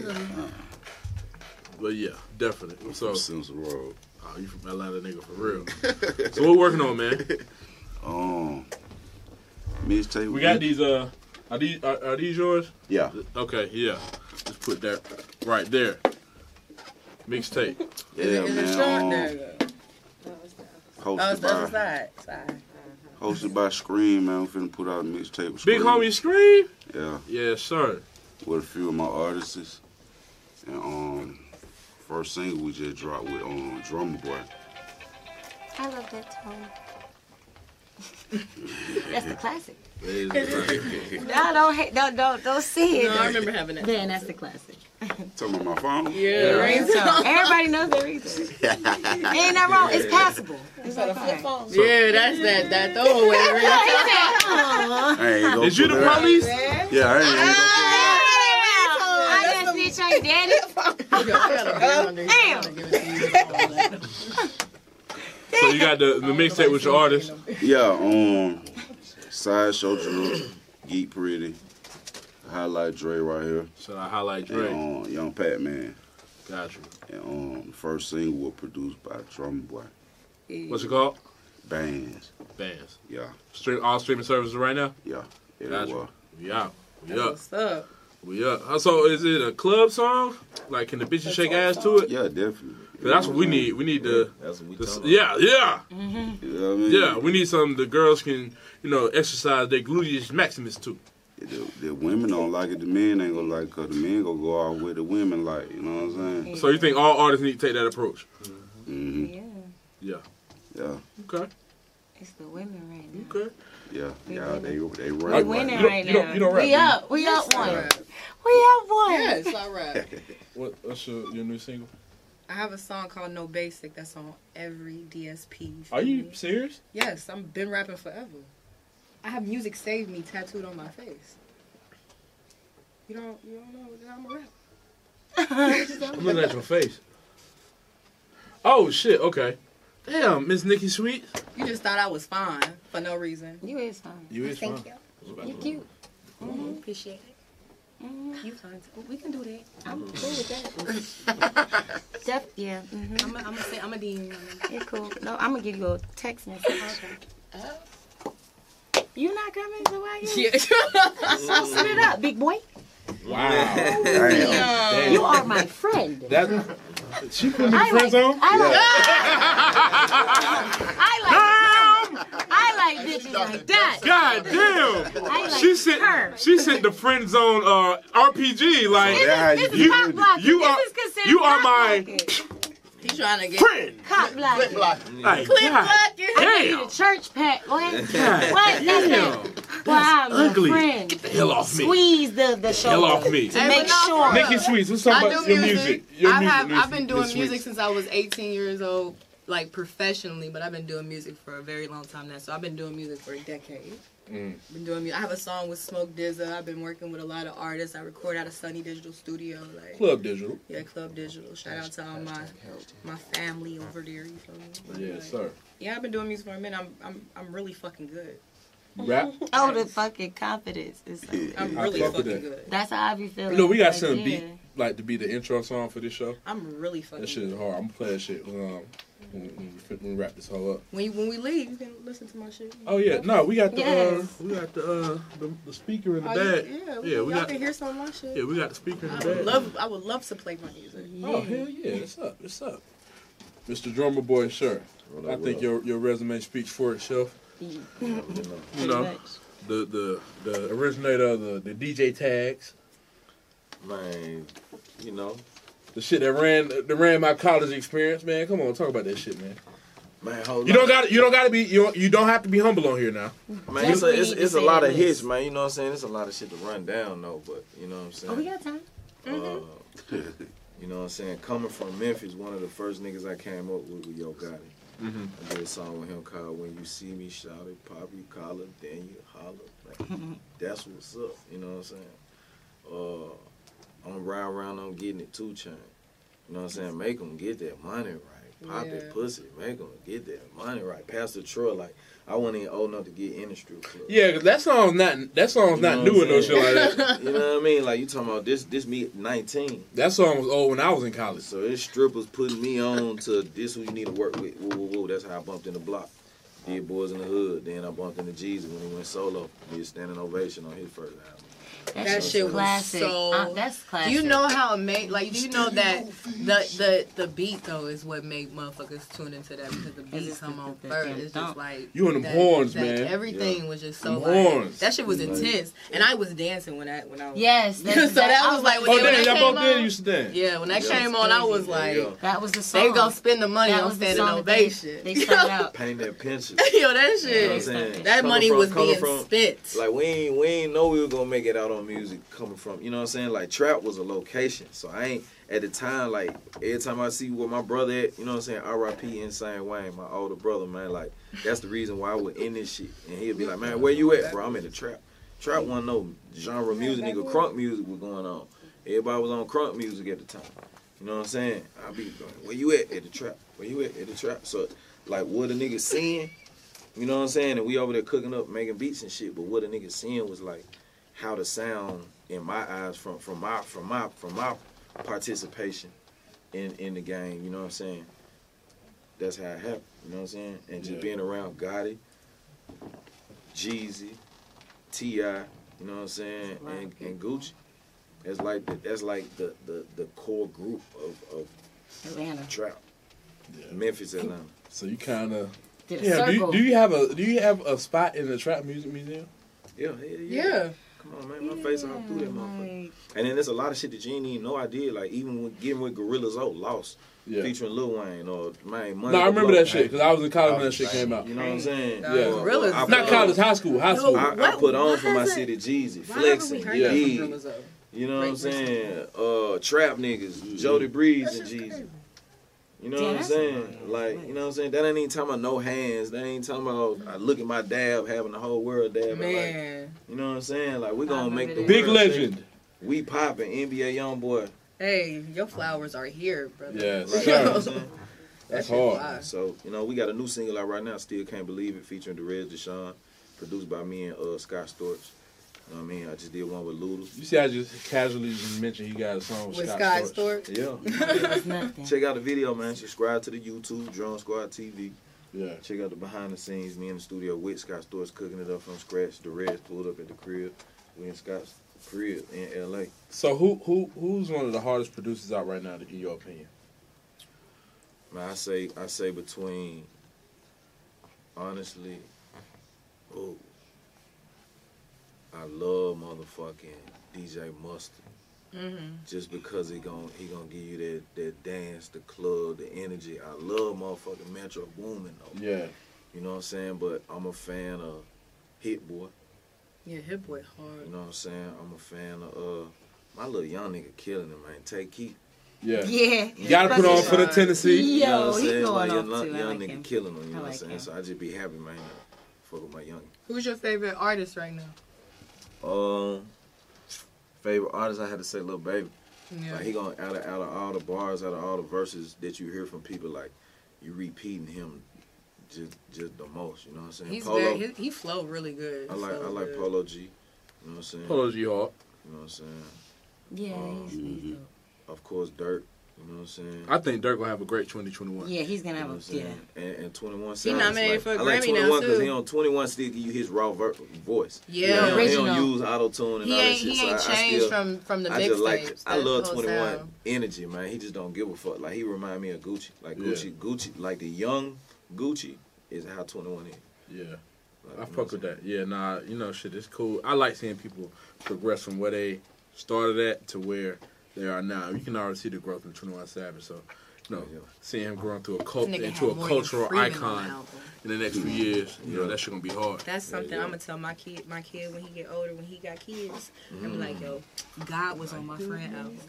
But yeah, definitely. So Simpson Road. Oh, you from Atlanta, nigga, for real. So what we working on, man? Mixtape. We got these. Are these yours? Yeah. Okay, yeah. Just put that right there. Mixtape. Yeah, man. Hosted by Scream, man. I'm finna put out a mixtape with Big Scream. homie Scream? Yeah. Yes, sir. With a few of my artists. And first single we just dropped with Drummer Boy. I love that tone. That's the classic. No, don't see it. No, I remember having that. Man, that's the classic. Talking about my phone? Yeah. Everybody knows that reason. Ain't that wrong? It's passable. It's like a flip phone. Yeah, that's that throwaway. Is you the police? Yeah, I ain't I just bitch ain't daddy. So you got the mixtape with your artist? Yeah, Sideshow Drew, Geek Pretty, Highlight Dre right here. So I Highlight Dre. And Young Pat Man. Got you. And the first single was produced by Drummer Boy. What's it called? Bands. Yeah. All streaming services right now? Yeah. Got you. We out. What's up? We up. So is it a club song? Like, can the bitches shake ass to it? Yeah, definitely. That's what we need. We need the. That's what we talking Yeah. Mm-hmm. You know what I mean? Yeah, we need something the girls can, exercise their gluteus maximus to. The women don't like it. The men ain't gonna like it because the men gonna go out with the women like, you know what I'm saying? So you think all artists need to take that approach? Mm-hmm. Yeah. Okay. It's the women right now. Okay. Yeah, they We rap winning right right now. You don't rap. We up one. Right. We up one. Yes, I rap. What's your new single? I have a song called No Basic that's on every DSP. Are you serious? Yes, I've been rapping forever. I have Music Save Me tattooed on my face. You don't know that I'm a rapper. I'm looking at your face. Oh shit! Okay. Damn, Miss Nikki Sweet. You just thought I was fine for no reason. You is fine. You is fine. Thank you. You cute. Mm-hmm. Appreciate it. Mm-hmm. You fine too. We can do that. I'm cool with that. Yeah. Mm-hmm. I'm a DM. You're cool. No, I'm gonna give you a text message. Okay. You not coming to why you? Yeah. So set it up, big boy. Wow. Damn. You are my friend. She put me in friend zone? I like bitches like that. God damn. She sent the friend zone RPG like this is cock blocking. you are my He's trying to get friend. Cock blocking. Like, Clip blocking. I need a church pack. What? God What? That's damn. I'm ugly. a friend. Get the hell off me. Squeeze the shoulder. Hell off me. To make sure. Nikki Sweet, let's talk about your music. I've been doing music since I was 18 years old, like professionally, but I've been doing music for a very long time now. So I've been doing music for a decade. Been doing music. I have a song with Smoke Dizza. I've been working with a lot of artists. I record out of Sunny Digital Studio. Like Club Digital. Yeah, Club Digital. Shout out to all my family over there. You feel me? But Yeah, sir. Yeah, I've been doing music for a minute. I'm really fucking good. Rap? Oh, the fucking confidence. It's like, I'm really fucking good. That's how I be feeling. No, we got like, something beat. like to be the intro song for this show? I'm really fucking. That shit is hard. I'm gonna play that shit when we wrap this whole up. When we leave, you can listen to my shit. Oh yeah, no, we got the Yes. the speaker in the bag. Yeah, we y'all got can hear some of my shit. yeah, we got the speaker in the bag. I would love to play my music. Oh hell yeah, it's up, Mr. Drummer Boy, sure. I think your resume speaks for itself. You know, the originator of the DJ tags. Man, you know. The shit that ran my college experience, man. Come on, talk about that shit, man. Man, you don't have to be humble on here now. Man, it's a lot of hits, man. You know what I'm saying? It's a lot of shit to run down, though. But you know what I'm saying? Oh, we got time. You know what I'm saying? Coming from Memphis, one of the first niggas I came up with Yo Gotti. I did a song with him called "When You See Me Shout It, Pop You Collar, Then You Holler." Like, that's what's up. You know what I'm saying? I'm ride around on getting it 2 Chainz. You know what I'm saying? Make them get that money right. Pop that pussy. Make them get that money right. Pastor Troy, like, I wasn't even old enough to get in the strip club. Yeah, cause that song's not new and no shit like that. You know what I mean? Like, you talking about this me 19. That song was old when I was in college. So it's strippers putting me on to this who you need to work with. Woo, woo, woo. That's how I bumped in the block. Did Boys in the Hood. Then I bumped into Jeezy when he went solo. Did Standing Ovation on his first album. That shit was classic. So that's classic. Do you know how it made? Like, do you know that the beat though is what made motherfuckers tune into that because the beat come on first. It's just like you and them horns, that, man. Everything was just so horns. That shit was intense, and I was dancing when I was. Yes, so that was like. Oh damn, y'all both did used to dance. Yeah, when that came on, I was like, that was the song. They gonna spend the money on Standing Ovation. They started out paint that pencil. Yo, that shit. That money was being spent. Like we ain't know we were gonna make it out on music coming from, you know what I'm saying? Like trap was a location. So I ain't at the time, like every time I see where my brother at, you know what I'm saying? R.I.P. Insane Wayne, my older brother, man. Like that's the reason why I was in this shit. And he'd be like, man, where you at, bro? I'm in the trap. Trap wasn't no genre music, nigga. Crunk music was going on. Everybody was on crunk music at the time. You know what I'm saying? I be going, where you at the trap? Where you at the trap? So like what a nigga seeing, you know what I'm saying? And we over there cooking up, making beats and shit. But what a nigga seeing was like how the sound in my eyes from my participation in the game, you know what I'm saying? That's how it happened, you know what I'm saying? And just being around Gotti, Jeezy, T.I., you know what I'm saying, and Gucci. That's like the core group of Atlanta trap. Memphis, Atlanta. So you kind of do you have a spot in the trap music museum? Yeah. Come on, man. My face all through that motherfucker. And then there's a lot of shit that you ain't even know I did. Like, even with getting with Gorillaz Lost, featuring Lil Wayne or Money. No, I remember that shit because I was in college when that shit came out. You know what I'm saying? Yeah. Gorillaz. Not college, high school. I put on for my city Jeezy, Flexing, you know what I'm saying? Trap niggas, Jody Breeze and Jeezy. You know what I'm saying? Like, you know what I'm saying? That ain't even talking about no hands. That ain't talking about I look at my dab, having the whole world dab. Man. Like, you know what I'm saying? Like, we gonna make the big world legend. Say, we popping, NBA Youngboy. Hey, your flowers are here, brother. Yes, right, you know what I'm saying? That's hard. So, you know, we got a new single out right now, Still Can't Believe It, featuring Derez Deshawn, produced by me and Scott Storch. You know what I mean? I just did one with Luda. You see, I just casually mentioned he got a song with Scott Storch. Yeah. Check out the video, man. Subscribe to the YouTube, Drum Squad TV. Yeah. Check out the behind the scenes. Me in the studio with Scott Storch cooking it up from scratch. The Reds pulled up at the crib. We in Scott's crib in LA. So who's one of the hardest producers out right now, in your opinion? Man, I say between, honestly, I love motherfucking DJ Mustard. Just because he gonna give you that dance, the club, the energy. I love motherfucking Metro Boomin though. Yeah. You know what I'm saying? But I'm a fan of Hit Boy. Yeah, Hit Boy hard. You know what I'm saying? I'm a fan of my little young nigga killing him, man. Take Keith. Yeah. Yeah. You gotta put on for the Tennessee. You know what I'm saying? He going like off too. young like nigga him. killing him, you know I what I'm like saying? him. So I just be happy, man. Fuck with my young. Who's your favorite artist right now? Favorite artist, I had to say Lil Baby. Yeah. Like he gonna out of all the bars, out of all the verses that you hear from people, like you repeating him just the most. You know what I'm saying? He's Polo, he flow really good. I like good. Polo G. You know what I'm saying? Polo G hard. You know what I'm saying? Yeah, he's dope. of course, Dirk. You know what I'm saying? I think Dirk will have a great 2021. Yeah, he's gonna have a And 21 He nominated for a I like Grammy 21 now, because too. he on 21 still give you his raw voice. Yeah, he don't use auto tune and all that shit. He ain't changed from the mixtapes. I love 21 energy, man. He just don't give a fuck. Like he remind me of Gucci. Like Gucci, like the young Gucci is how 21 is. Yeah. I fuck with that. Yeah, nah, you know, shit, it's cool. I like seeing people progress from where they started at to where they are now. You can already see the growth in 21 Savage. So, you know, seeing him growing into a cultural icon in the next few years, you know, that shit gonna be hard. That's something I'm gonna tell my kid when he get older, when he got kids, I'm like, yo, God was on my friend album.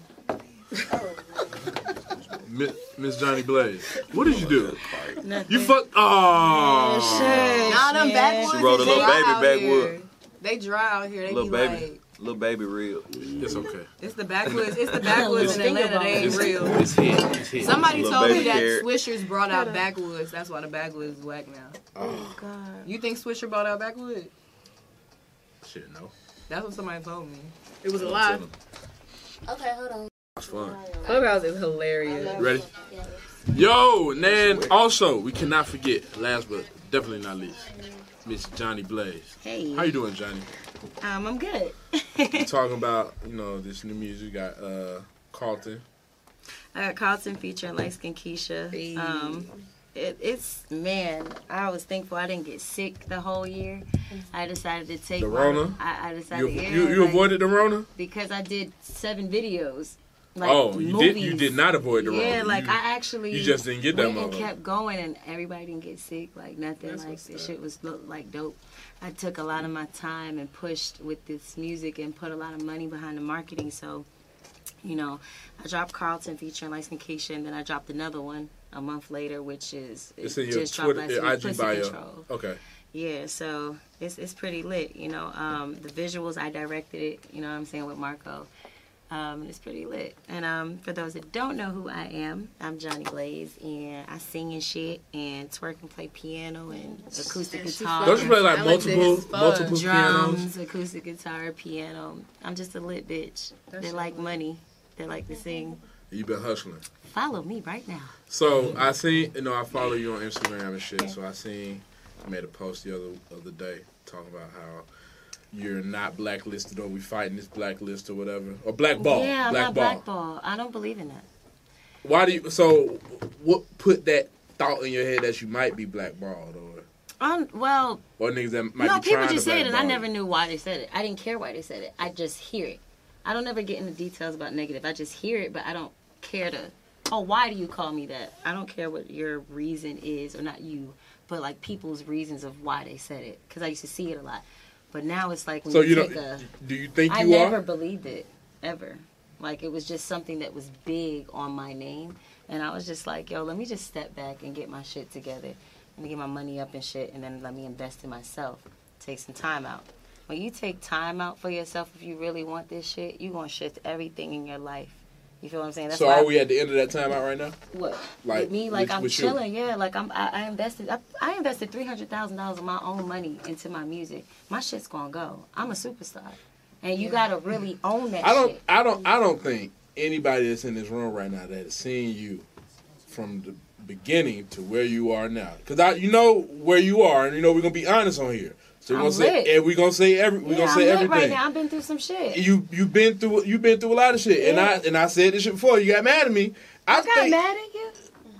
Miss Johnny Blaze, what did you do? Nothing. You fucked. Oh, Nah, them backwoods. She wrote a little baby backwood. They dry out here. They Little be baby. like, Little baby real. it's okay. it's the backwoods. It's the backwoods in Atlanta. They ain't real. It's hit. Somebody Little told me baby that carrot. Swishers brought out backwoods. That's why the backwoods is whack now. Oh God. You think Swisher brought out backwoods? Shit, no. That's what somebody told me. It was a lie. Okay, hold on. It's fun. Clubhouse is hilarious. Ready? Yo, and then also we cannot forget, last but definitely not least, Miss Johnny Blaze. Hey. How you doing, Johnny? I'm good. You talking about, you know, this new music. You got Carlton. I got Carlton featuring Light Skin Keisha. It's man, I was thankful I didn't get sick the whole year. I decided to take The Rona? I decided You avoided the Rona? because I did 7 videos. Like you did not avoid the Rona. Yeah, like I actually you just didn't get that went and motherfucker. kept going, and everybody didn't get sick. Like nothing. Like this shit was looked like dope. I took a lot of my time and pushed with this music and put a lot of money behind the marketing. So, you know, I dropped Carlton featuring Light Skin Keisha, and then I dropped another one a month later, which is It's in your just dropped Twitter, last week, IG Pussy bio. Control. Okay. Yeah, so it's pretty lit, you know. The visuals, I directed it, you know what I'm saying, with Marco. It's pretty lit. And for those that don't know who I am, I'm Johnny Blaze, and I sing and shit, and twerk and play piano and acoustic guitar. Don't you play like multiple drums, pianos? acoustic guitar, piano. I'm just a lit bitch. They like money. They like to sing. You've been hustling. Follow me right now. So I seen, you know, I follow you on Instagram and shit. So I made a post the other day talking about how you're not blacklisted, or we fighting this blacklist or whatever, or blackball. Yeah, I'm not blackball. I don't believe in that. Why do you? So what put that thought in your head that you might be blackballed, Well, or niggas that might no, be people trying just to say it, and I blackball never knew why they said it. I didn't care why they said it. I just hear it. I don't ever get into details about negative. I just hear it, but I don't care to. Oh, why do you call me that? I don't care what your reason is, or not you, but like people's reasons of why they said it. Because I used to see it a lot, but now it's like when So you you take don't? Do you think I you are? never believed it ever. Like it was just something that was big on my name, and I was just like, yo, let me just step back and get my shit together. Let me get my money up and shit, and then let me invest in myself. Take some time out. When you take time out for yourself, if you really want this shit, you gonna shift everything in your life. You feel what I'm saying? That's So why are we at the end of that time out right now? What? Like with me, like I'm with you? chilling. Yeah, like I invested $300,000 of my own money into my music. My shit's gonna go. I'm a superstar, and you gotta really own that. shit. I don't think anybody that's in this room right now that has seen you from the beginning to where you are now, because you know where you are, and you know we're gonna be honest on here. So we're gonna say everything. Right now, I've been through some shit. You've been through a lot of shit, Yeah. and I said this shit before. You got mad at me. I got mad at you.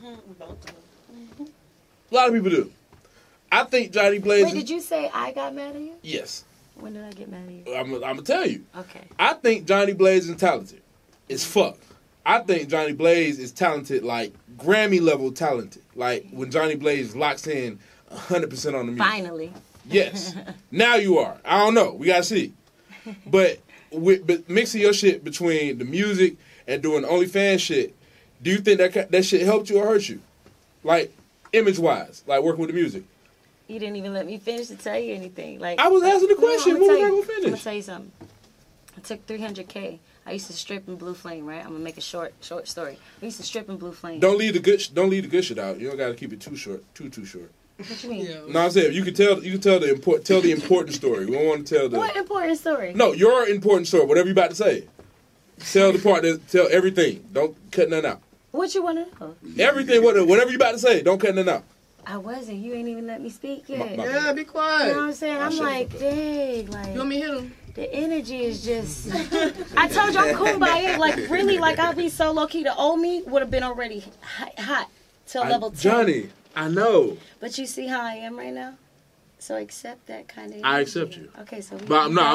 A lot of people do. I think Johnny Blaze. Wait, did you say I got mad at you? Yes. When did I get mad at you? I'm gonna tell you. Okay. I think Johnny Blaze is talented. It's fuck. I think Johnny Blaze is talented, like Grammy level talented. Like when Johnny Blaze locks in 100% on the music. Finally. Yes. Now you are. I don't know. We gotta see. But mixing your shit between the music and doing OnlyFans shit, do you think that shit helped you or hurt you? Like image wise, like working with the music. You didn't even let me finish to tell you anything. Like I was asking the question. When was I gonna finish? I'm gonna tell you something. I took $300K. I used to strip in Blue Flame, right? I'm gonna make a short story. I used to strip in Blue Flame. Don't leave the good shit out. You don't gotta keep it too short. Too short. What you mean? No, I'm saying you can tell the important story. We don't want to tell the What important story? No, your important story. Whatever you about to say. Tell the part. Tell everything. Don't cut nothing out. What you want to know? Everything. Whatever you about to say. Don't cut nothing out. I wasn't. You ain't even let me speak yet. Yeah, be quiet. You know what I'm saying? I'm like, dang, like. You want me to hit him? The energy is just. I told you I'm kumbaya. Like really, like I'll be so low key. The old me would have been already hot till level 10. Johnny, I know. But you see how I am right now. So accept that kind of energy. I accept you. Okay, so. But no, I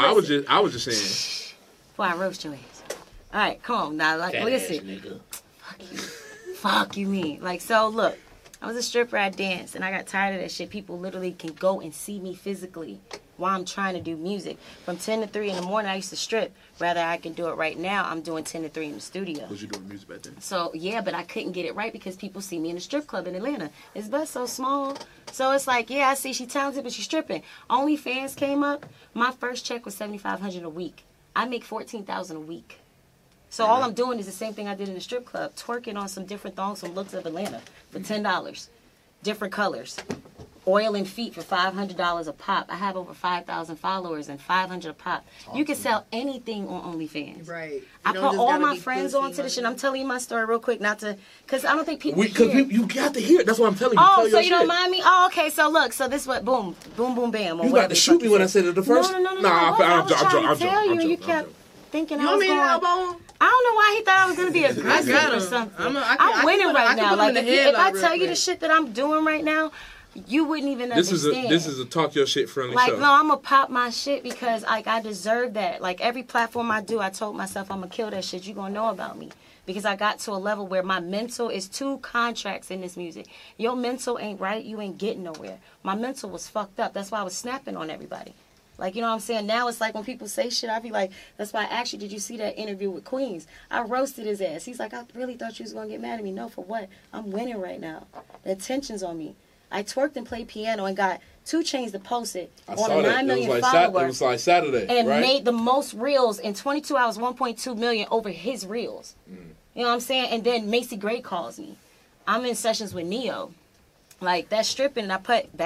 was just saying. Boy, I roast your ass. All right, come on now. Like, listen. Fuck you. Fuck you, mean. Like, so look. I was a stripper, I danced, and I got tired of that shit. People literally can go and see me physically while I'm trying to do music. From 10 to 3 in the morning, I used to strip. Rather, I can do it right now. I'm doing 10 to 3 in the studio. Was you doing music back then? So, yeah, but I couldn't get it right because people see me in a strip club in Atlanta. It's but so small. So, it's like, yeah, I see she's talented, but she's stripping. OnlyFans came up. My first check was $7,500 a week. I make $14,000 a week. So all I'm doing is the same thing I did in the strip club, twerking on some different thongs from looks of Atlanta for $10, different colors, oil and feet for $500 a pop. I have over 5,000 followers and $500 a pop. You can sell anything on OnlyFans. Right. I put all my friends onto this shit. I'm telling you my story real quick, not to, because I don't think people hear. You got to hear it. That's what I'm telling you. Oh, so you don't mind me? Oh, okay. So look, so this what, boom, boom, boom, bam. You got to shoot me when I said it the first. No. I was trying to tell you, and you kept thinking I was going. I don't know why he thought I was going to be aggressive or something. I'm winning right now. Like, if I tell you the shit that I'm doing right now, you wouldn't even understand. This is a talk your shit friendly show. Like, no, I'm going to pop my shit because, like, I deserve that. Like, every platform I do, I told myself I'm going to kill that shit. You're going to know about me. Because I got to a level where my mental is 2 contracts in this music. Your mental ain't right, you ain't getting nowhere. My mental was fucked up. That's why I was snapping on everybody. Like, you know what I'm saying? Now it's like when people say shit, I be like, that's why I asked you, did you see that interview with Queens? I roasted his ass. He's like, I really thought you was going to get mad at me. No, for what? I'm winning right now. The attention's on me. I twerked and played piano and got 2 Chainz to post it on a 9 million follower. It was like Saturday, and right? made the most reels in 22 hours, 1.2 million over his reels. You know what I'm saying? And then Macy Gray calls me. I'm in sessions with Neo. Like, that stripping, and I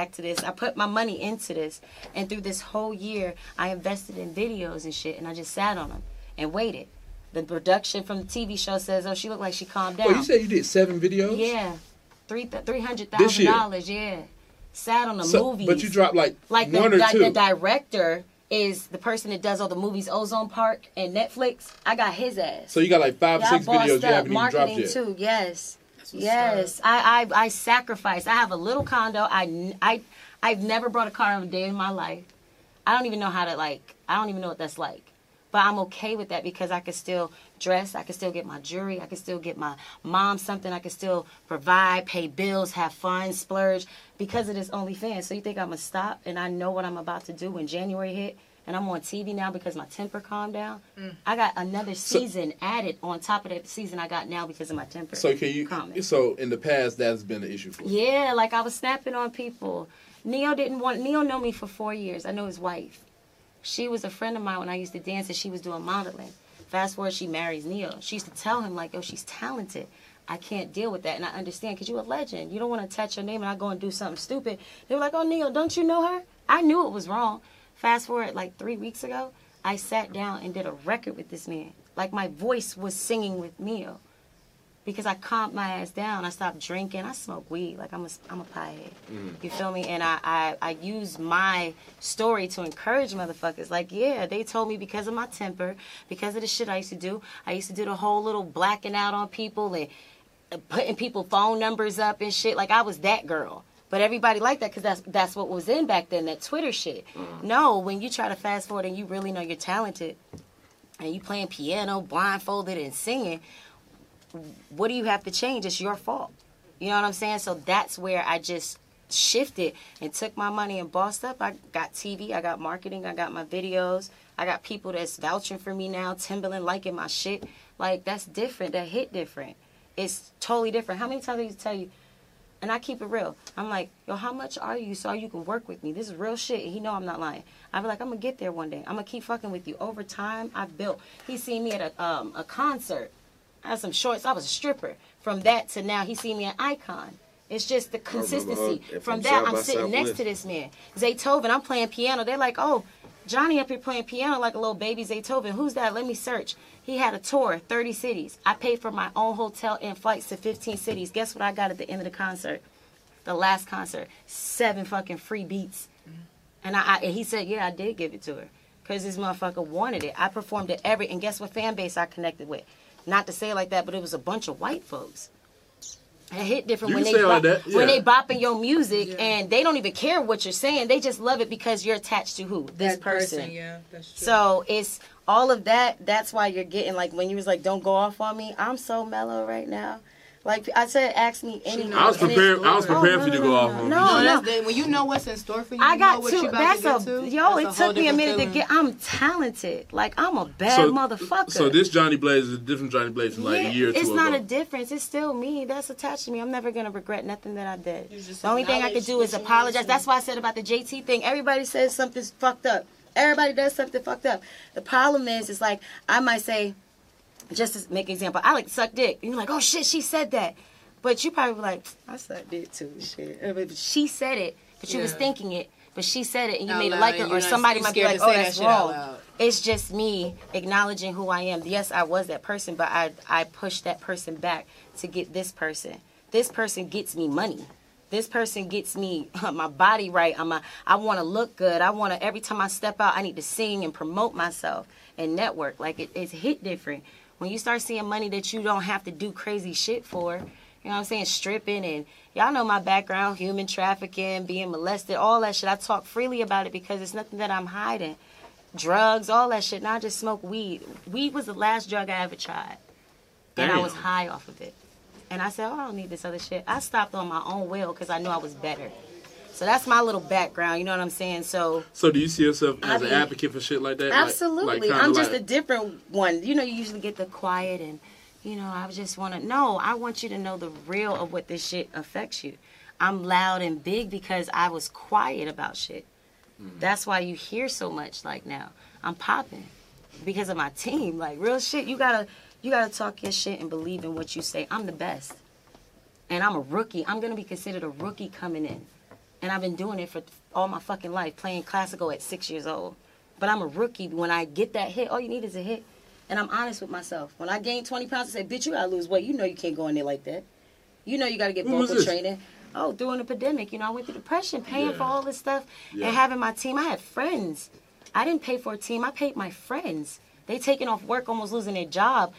put my money into this, and through this whole year, I invested in videos and shit, and I just sat on them and waited. The production from the TV show says, oh, she looked like she calmed down. Well, you said you did 7 videos? Yeah. $300,000, yeah. Sat on the movies. But you dropped, like 1 or 2. The director is the person that does all the movies, Ozone Park and Netflix. I got his ass. So you got like 5 or 6 videos you haven't even dropped yet. Too, yes. Yes, I sacrificed. I have a little condo. I've never brought a car in a day in my life. I don't even know how to I don't even know what that's like. But I'm okay with that because I can still dress. I can still get my jewelry. I can still get my mom something. I can still provide, pay bills, have fun, splurge because of this OnlyFans. So you think I'm going to stop and I know what I'm about to do when January hit? And I'm on TV now because my temper calmed down. I got another season added on top of that season I got now because of my temper. So So in the past, that's been an issue for you. Yeah, like I was snapping on people. Neo know me for 4 years. I know his wife. She was a friend of mine when I used to dance and she was doing modeling. Fast forward, she marries Neo. She used to tell him like, yo, she's talented. I can't deal with that. And I understand because you're a legend. You don't want to attach your name and I go and do something stupid. They were like, oh, Neo, don't you know her? I knew it was wrong. Fast forward, like 3 weeks ago, I sat down and did a record with this man. Like my voice was singing with Neo. Because I calmed my ass down. I stopped drinking. I smoke weed. Like I'm a piehead. You feel me? And I use my story to encourage motherfuckers. Like, yeah, they told me because of my temper, because of the shit I used to do the whole little blacking out on people and putting people phone numbers up and shit. Like I was that girl. But everybody liked that because that's what was in back then, that Twitter shit. No, when you try to fast forward and you really know you're talented and you playing piano, blindfolded and singing, what do you have to change? It's your fault. You know what I'm saying? So that's where I just shifted and took my money and bossed up. I got TV, I got marketing, I got my videos. I got people that's vouching for me now, Timberland liking my shit. Like, that's different. That hit different. It's totally different. How many times I used to tell you, and I keep it real. I'm like, yo, how much are you so you can work with me? This is real shit. And he know I'm not lying. I be like, I'm going to get there one day. I'm going to keep fucking with you. Over time, I've built. He seen me at a concert. I had some shorts. I was a stripper. From that to now, he seen me an icon. It's just the consistency. From that, I'm sitting next to this man. Zaytoven, I'm playing piano. They're like, oh, Johnny up here playing piano like a little baby Beethoven. Who's that? Let me search. He had a tour, 30 cities. I paid for my own hotel and flights to 15 cities. Guess what I got at the end of the concert? The last concert. 7 fucking free beats. And and he said, yeah, I did give it to her. Because this motherfucker wanted it. I performed at and guess what fan base I connected with? Not to say it like that, but it was a bunch of white folks. It hit different when they bopping your music and they don't even care what you're saying. They just love it because you're attached to who? This person. Yeah, that's true. So it's all of that. That's why you're getting like when you was like, don't go off on me. I'm so mellow right now. Like I said, ask me anything. I was prepared. For you to go off on me. No, when you know what's in store for you, I got what you about to get to. Yo, it took me a minute to get. I'm talented. Like I'm a bad motherfucker. So this Johnny Blaze is a different Johnny Blaze from like a year or two ago. It's not a difference. It's still me. That's attached to me. I'm never gonna regret nothing that I did. The only thing I could do is apologize. That's why I said about the JT thing. Everybody says something's fucked up. Everybody does something fucked up. The problem is like I might say, just to make an example, I like to suck dick. And you're like, oh shit, she said that. But you probably be like, I suck dick too, shit. But she said it, but you was thinking it, but she said it, and you made it like her, or somebody might be like, oh, that's wrong. It's just me acknowledging who I am. Yes, I was that person, but I pushed that person back to get this person. This person gets me money. This person gets me my body right. I want to look good. I want to, every time I step out, I need to sing and promote myself and network. Like, it's hit different. When you start seeing money that you don't have to do crazy shit for, you know what I'm saying, stripping, and y'all know my background, human trafficking, being molested, all that shit. I talk freely about it because it's nothing that I'm hiding. Drugs, all that shit. Now I just smoke weed. Weed was the last drug I ever tried. And I was high off of it. And I said, oh, I don't need this other shit. I stopped on my own will because I knew I was better. So that's my little background, you know what I'm saying? So do you see yourself as an advocate for shit like that? Absolutely. Like I'm just a different one. You know, you usually get the quiet and, you know, I just want to know. I want you to know the real of what this shit affects you. I'm loud and big because I was quiet about shit. That's why you hear so much like now. I'm popping because of my team. Like, real shit, you gotta talk your shit and believe in what you say. I'm the best. And I'm a rookie. I'm going to be considered a rookie coming in. And I've been doing it for all my fucking life, playing classical at 6 years old. But I'm a rookie. When I get that hit, all you need is a hit. And I'm honest with myself. When I gain 20 pounds, I say, bitch, you got to lose weight. You know you can't go in there like that. You know you got to get vocal training. Oh, during the pandemic, you know, I went through depression, paying for all this stuff, and having my team. I had friends. I didn't pay for a team. I paid my friends. They taking off work, almost losing their job.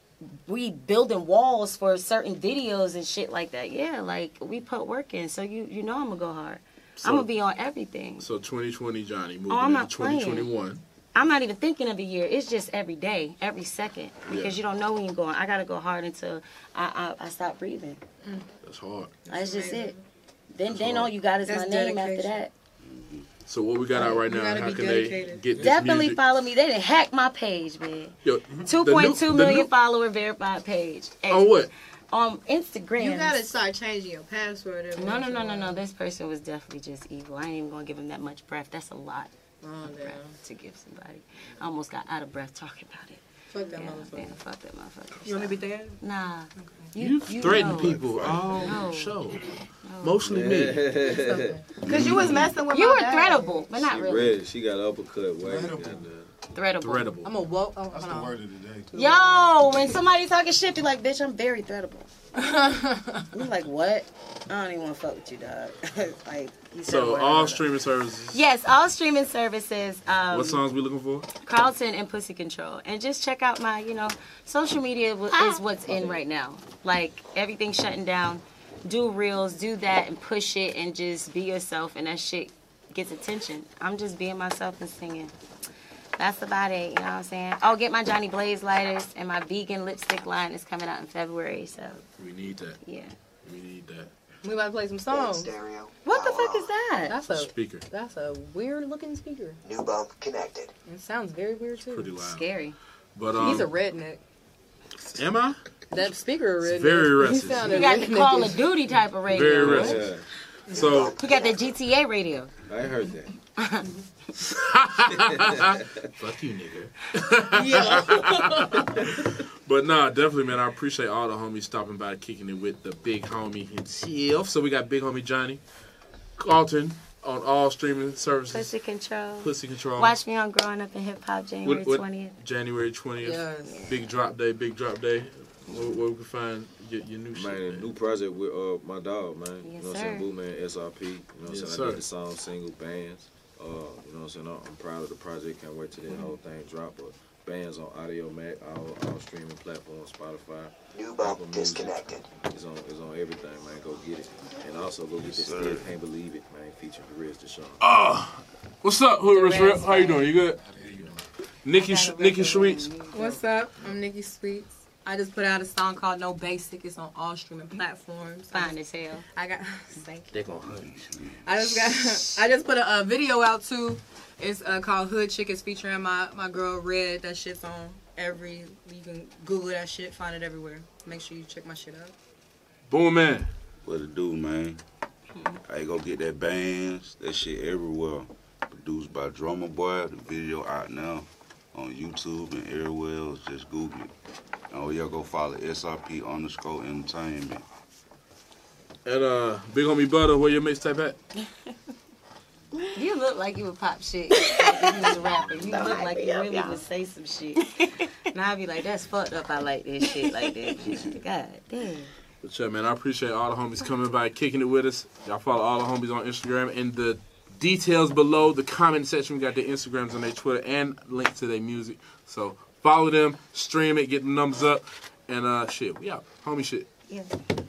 We building walls for certain videos and shit like that. Yeah, like, we put work in. So you know I'm going to go hard. I'm going to be on everything. So 2020, Johnny, moving into 2021. Playing. I'm not even thinking of a year. It's just every day, every second. Because you don't know when you're going. I got to go hard until I stop breathing. That's hard. That's just it. Then all you got is my name after that. So what we got out right now, how can they get this Definitely music? follow me. They didn't hack my page, man. 2.2 million follower verified page. On what? On Instagram. You gotta start changing your password. No. This person was definitely just evil. I ain't even gonna give him that much breath. That's a lot of breath to give somebody. I almost got out of breath talking about it. Fuck that motherfucker. Man, fuck that motherfucker. You want me to be there? Nah. Okay. You threaten people all show. Mostly me. Because you was messing with you my were threadable, but not really. Red. She got uppercut. Threadable. I'm a woke. Oh, that's the word of the day. Yo, when somebody talking shit, be like, bitch, I'm very threadable. I'm like, what? I don't even want to fuck with you, dog. Like, so all streaming services? Yes, all streaming services. What songs we looking for? Carlton and Pussy Control. And just check out my, social media is what's in right now. Like, everything's shutting down. Do reels, do that, and push it, and just be yourself, and that shit gets attention. I'm just being myself and singing. That's about it, you know what I'm saying? Oh, get my Johnny Blaze lighters, and my vegan lipstick line is coming out in February, so. We need that. Yeah. We need that. We about to play some songs. What the fuck is that? That's a speaker. That's a weird looking speaker. New bump connected. It sounds very weird too. Pretty loud. Scary. But he's a redneck. Am I? That speaker a redneck. It's very restless. You got the Call of Duty type of radio. Very restless. Yeah. So he got the GTA radio. I heard that. Fuck you, nigga. Yeah. But nah, definitely, man. I appreciate all the homies stopping by, kicking it with the big homie himself. So we got big homie Johnny, Carlton, on all streaming services. Pussy Control. Pussy Control. Watch me on Growing Up in Hip Hop January 20th. January 20th. Yes. Big drop day. Where we can find your new shit. Man, new project with my dog, man. Yes, you know what I'm saying? Boo Man, SRP. You know what I'm saying? I did the song, single, bands. You know what I'm saying? I'm proud of the project. Can't wait till that whole thing drop. But bands on Audio Mac, all streaming platforms, Spotify. New bump disconnected. It's on everything, man. Go get it. And also go get this Still Can't Believe It, man. Featuring Perez Deshawn. What's up, Hood Rich Rip? How you doing? You good? Nikki Sweets. What's up? I'm Nikki Sweets. I just put out a song called No Basic. It's on all streaming platforms. Fine as hell. I got. Thank you. They're gonna hunt you. I just put a video out too. It's called Hood Chick. It's featuring my girl Red. That shit's on you can Google that shit, find it everywhere. Make sure you check my shit out. Boom, man. What it do, man? I ain't gonna get that bands, that shit everywhere. Produced by Drummer Boy. The video out now on YouTube and everywhere else. Just Google it. And y'all go follow SRP_entertainment. And Big Homie Butter, where your mixtape at? You look like you would pop shit like you was a rapper. You look like you really would say some shit. And I'd be like, that's fucked up. I like this shit like that. God damn. But yeah, man, I appreciate all the homies coming by, kicking it with us. Y'all follow all the homies on Instagram. In the details below, the comment section, we got their Instagrams and their Twitter and links to their music. So follow them, stream it, get the numbers up. And shit, we out. Homie shit. Yeah.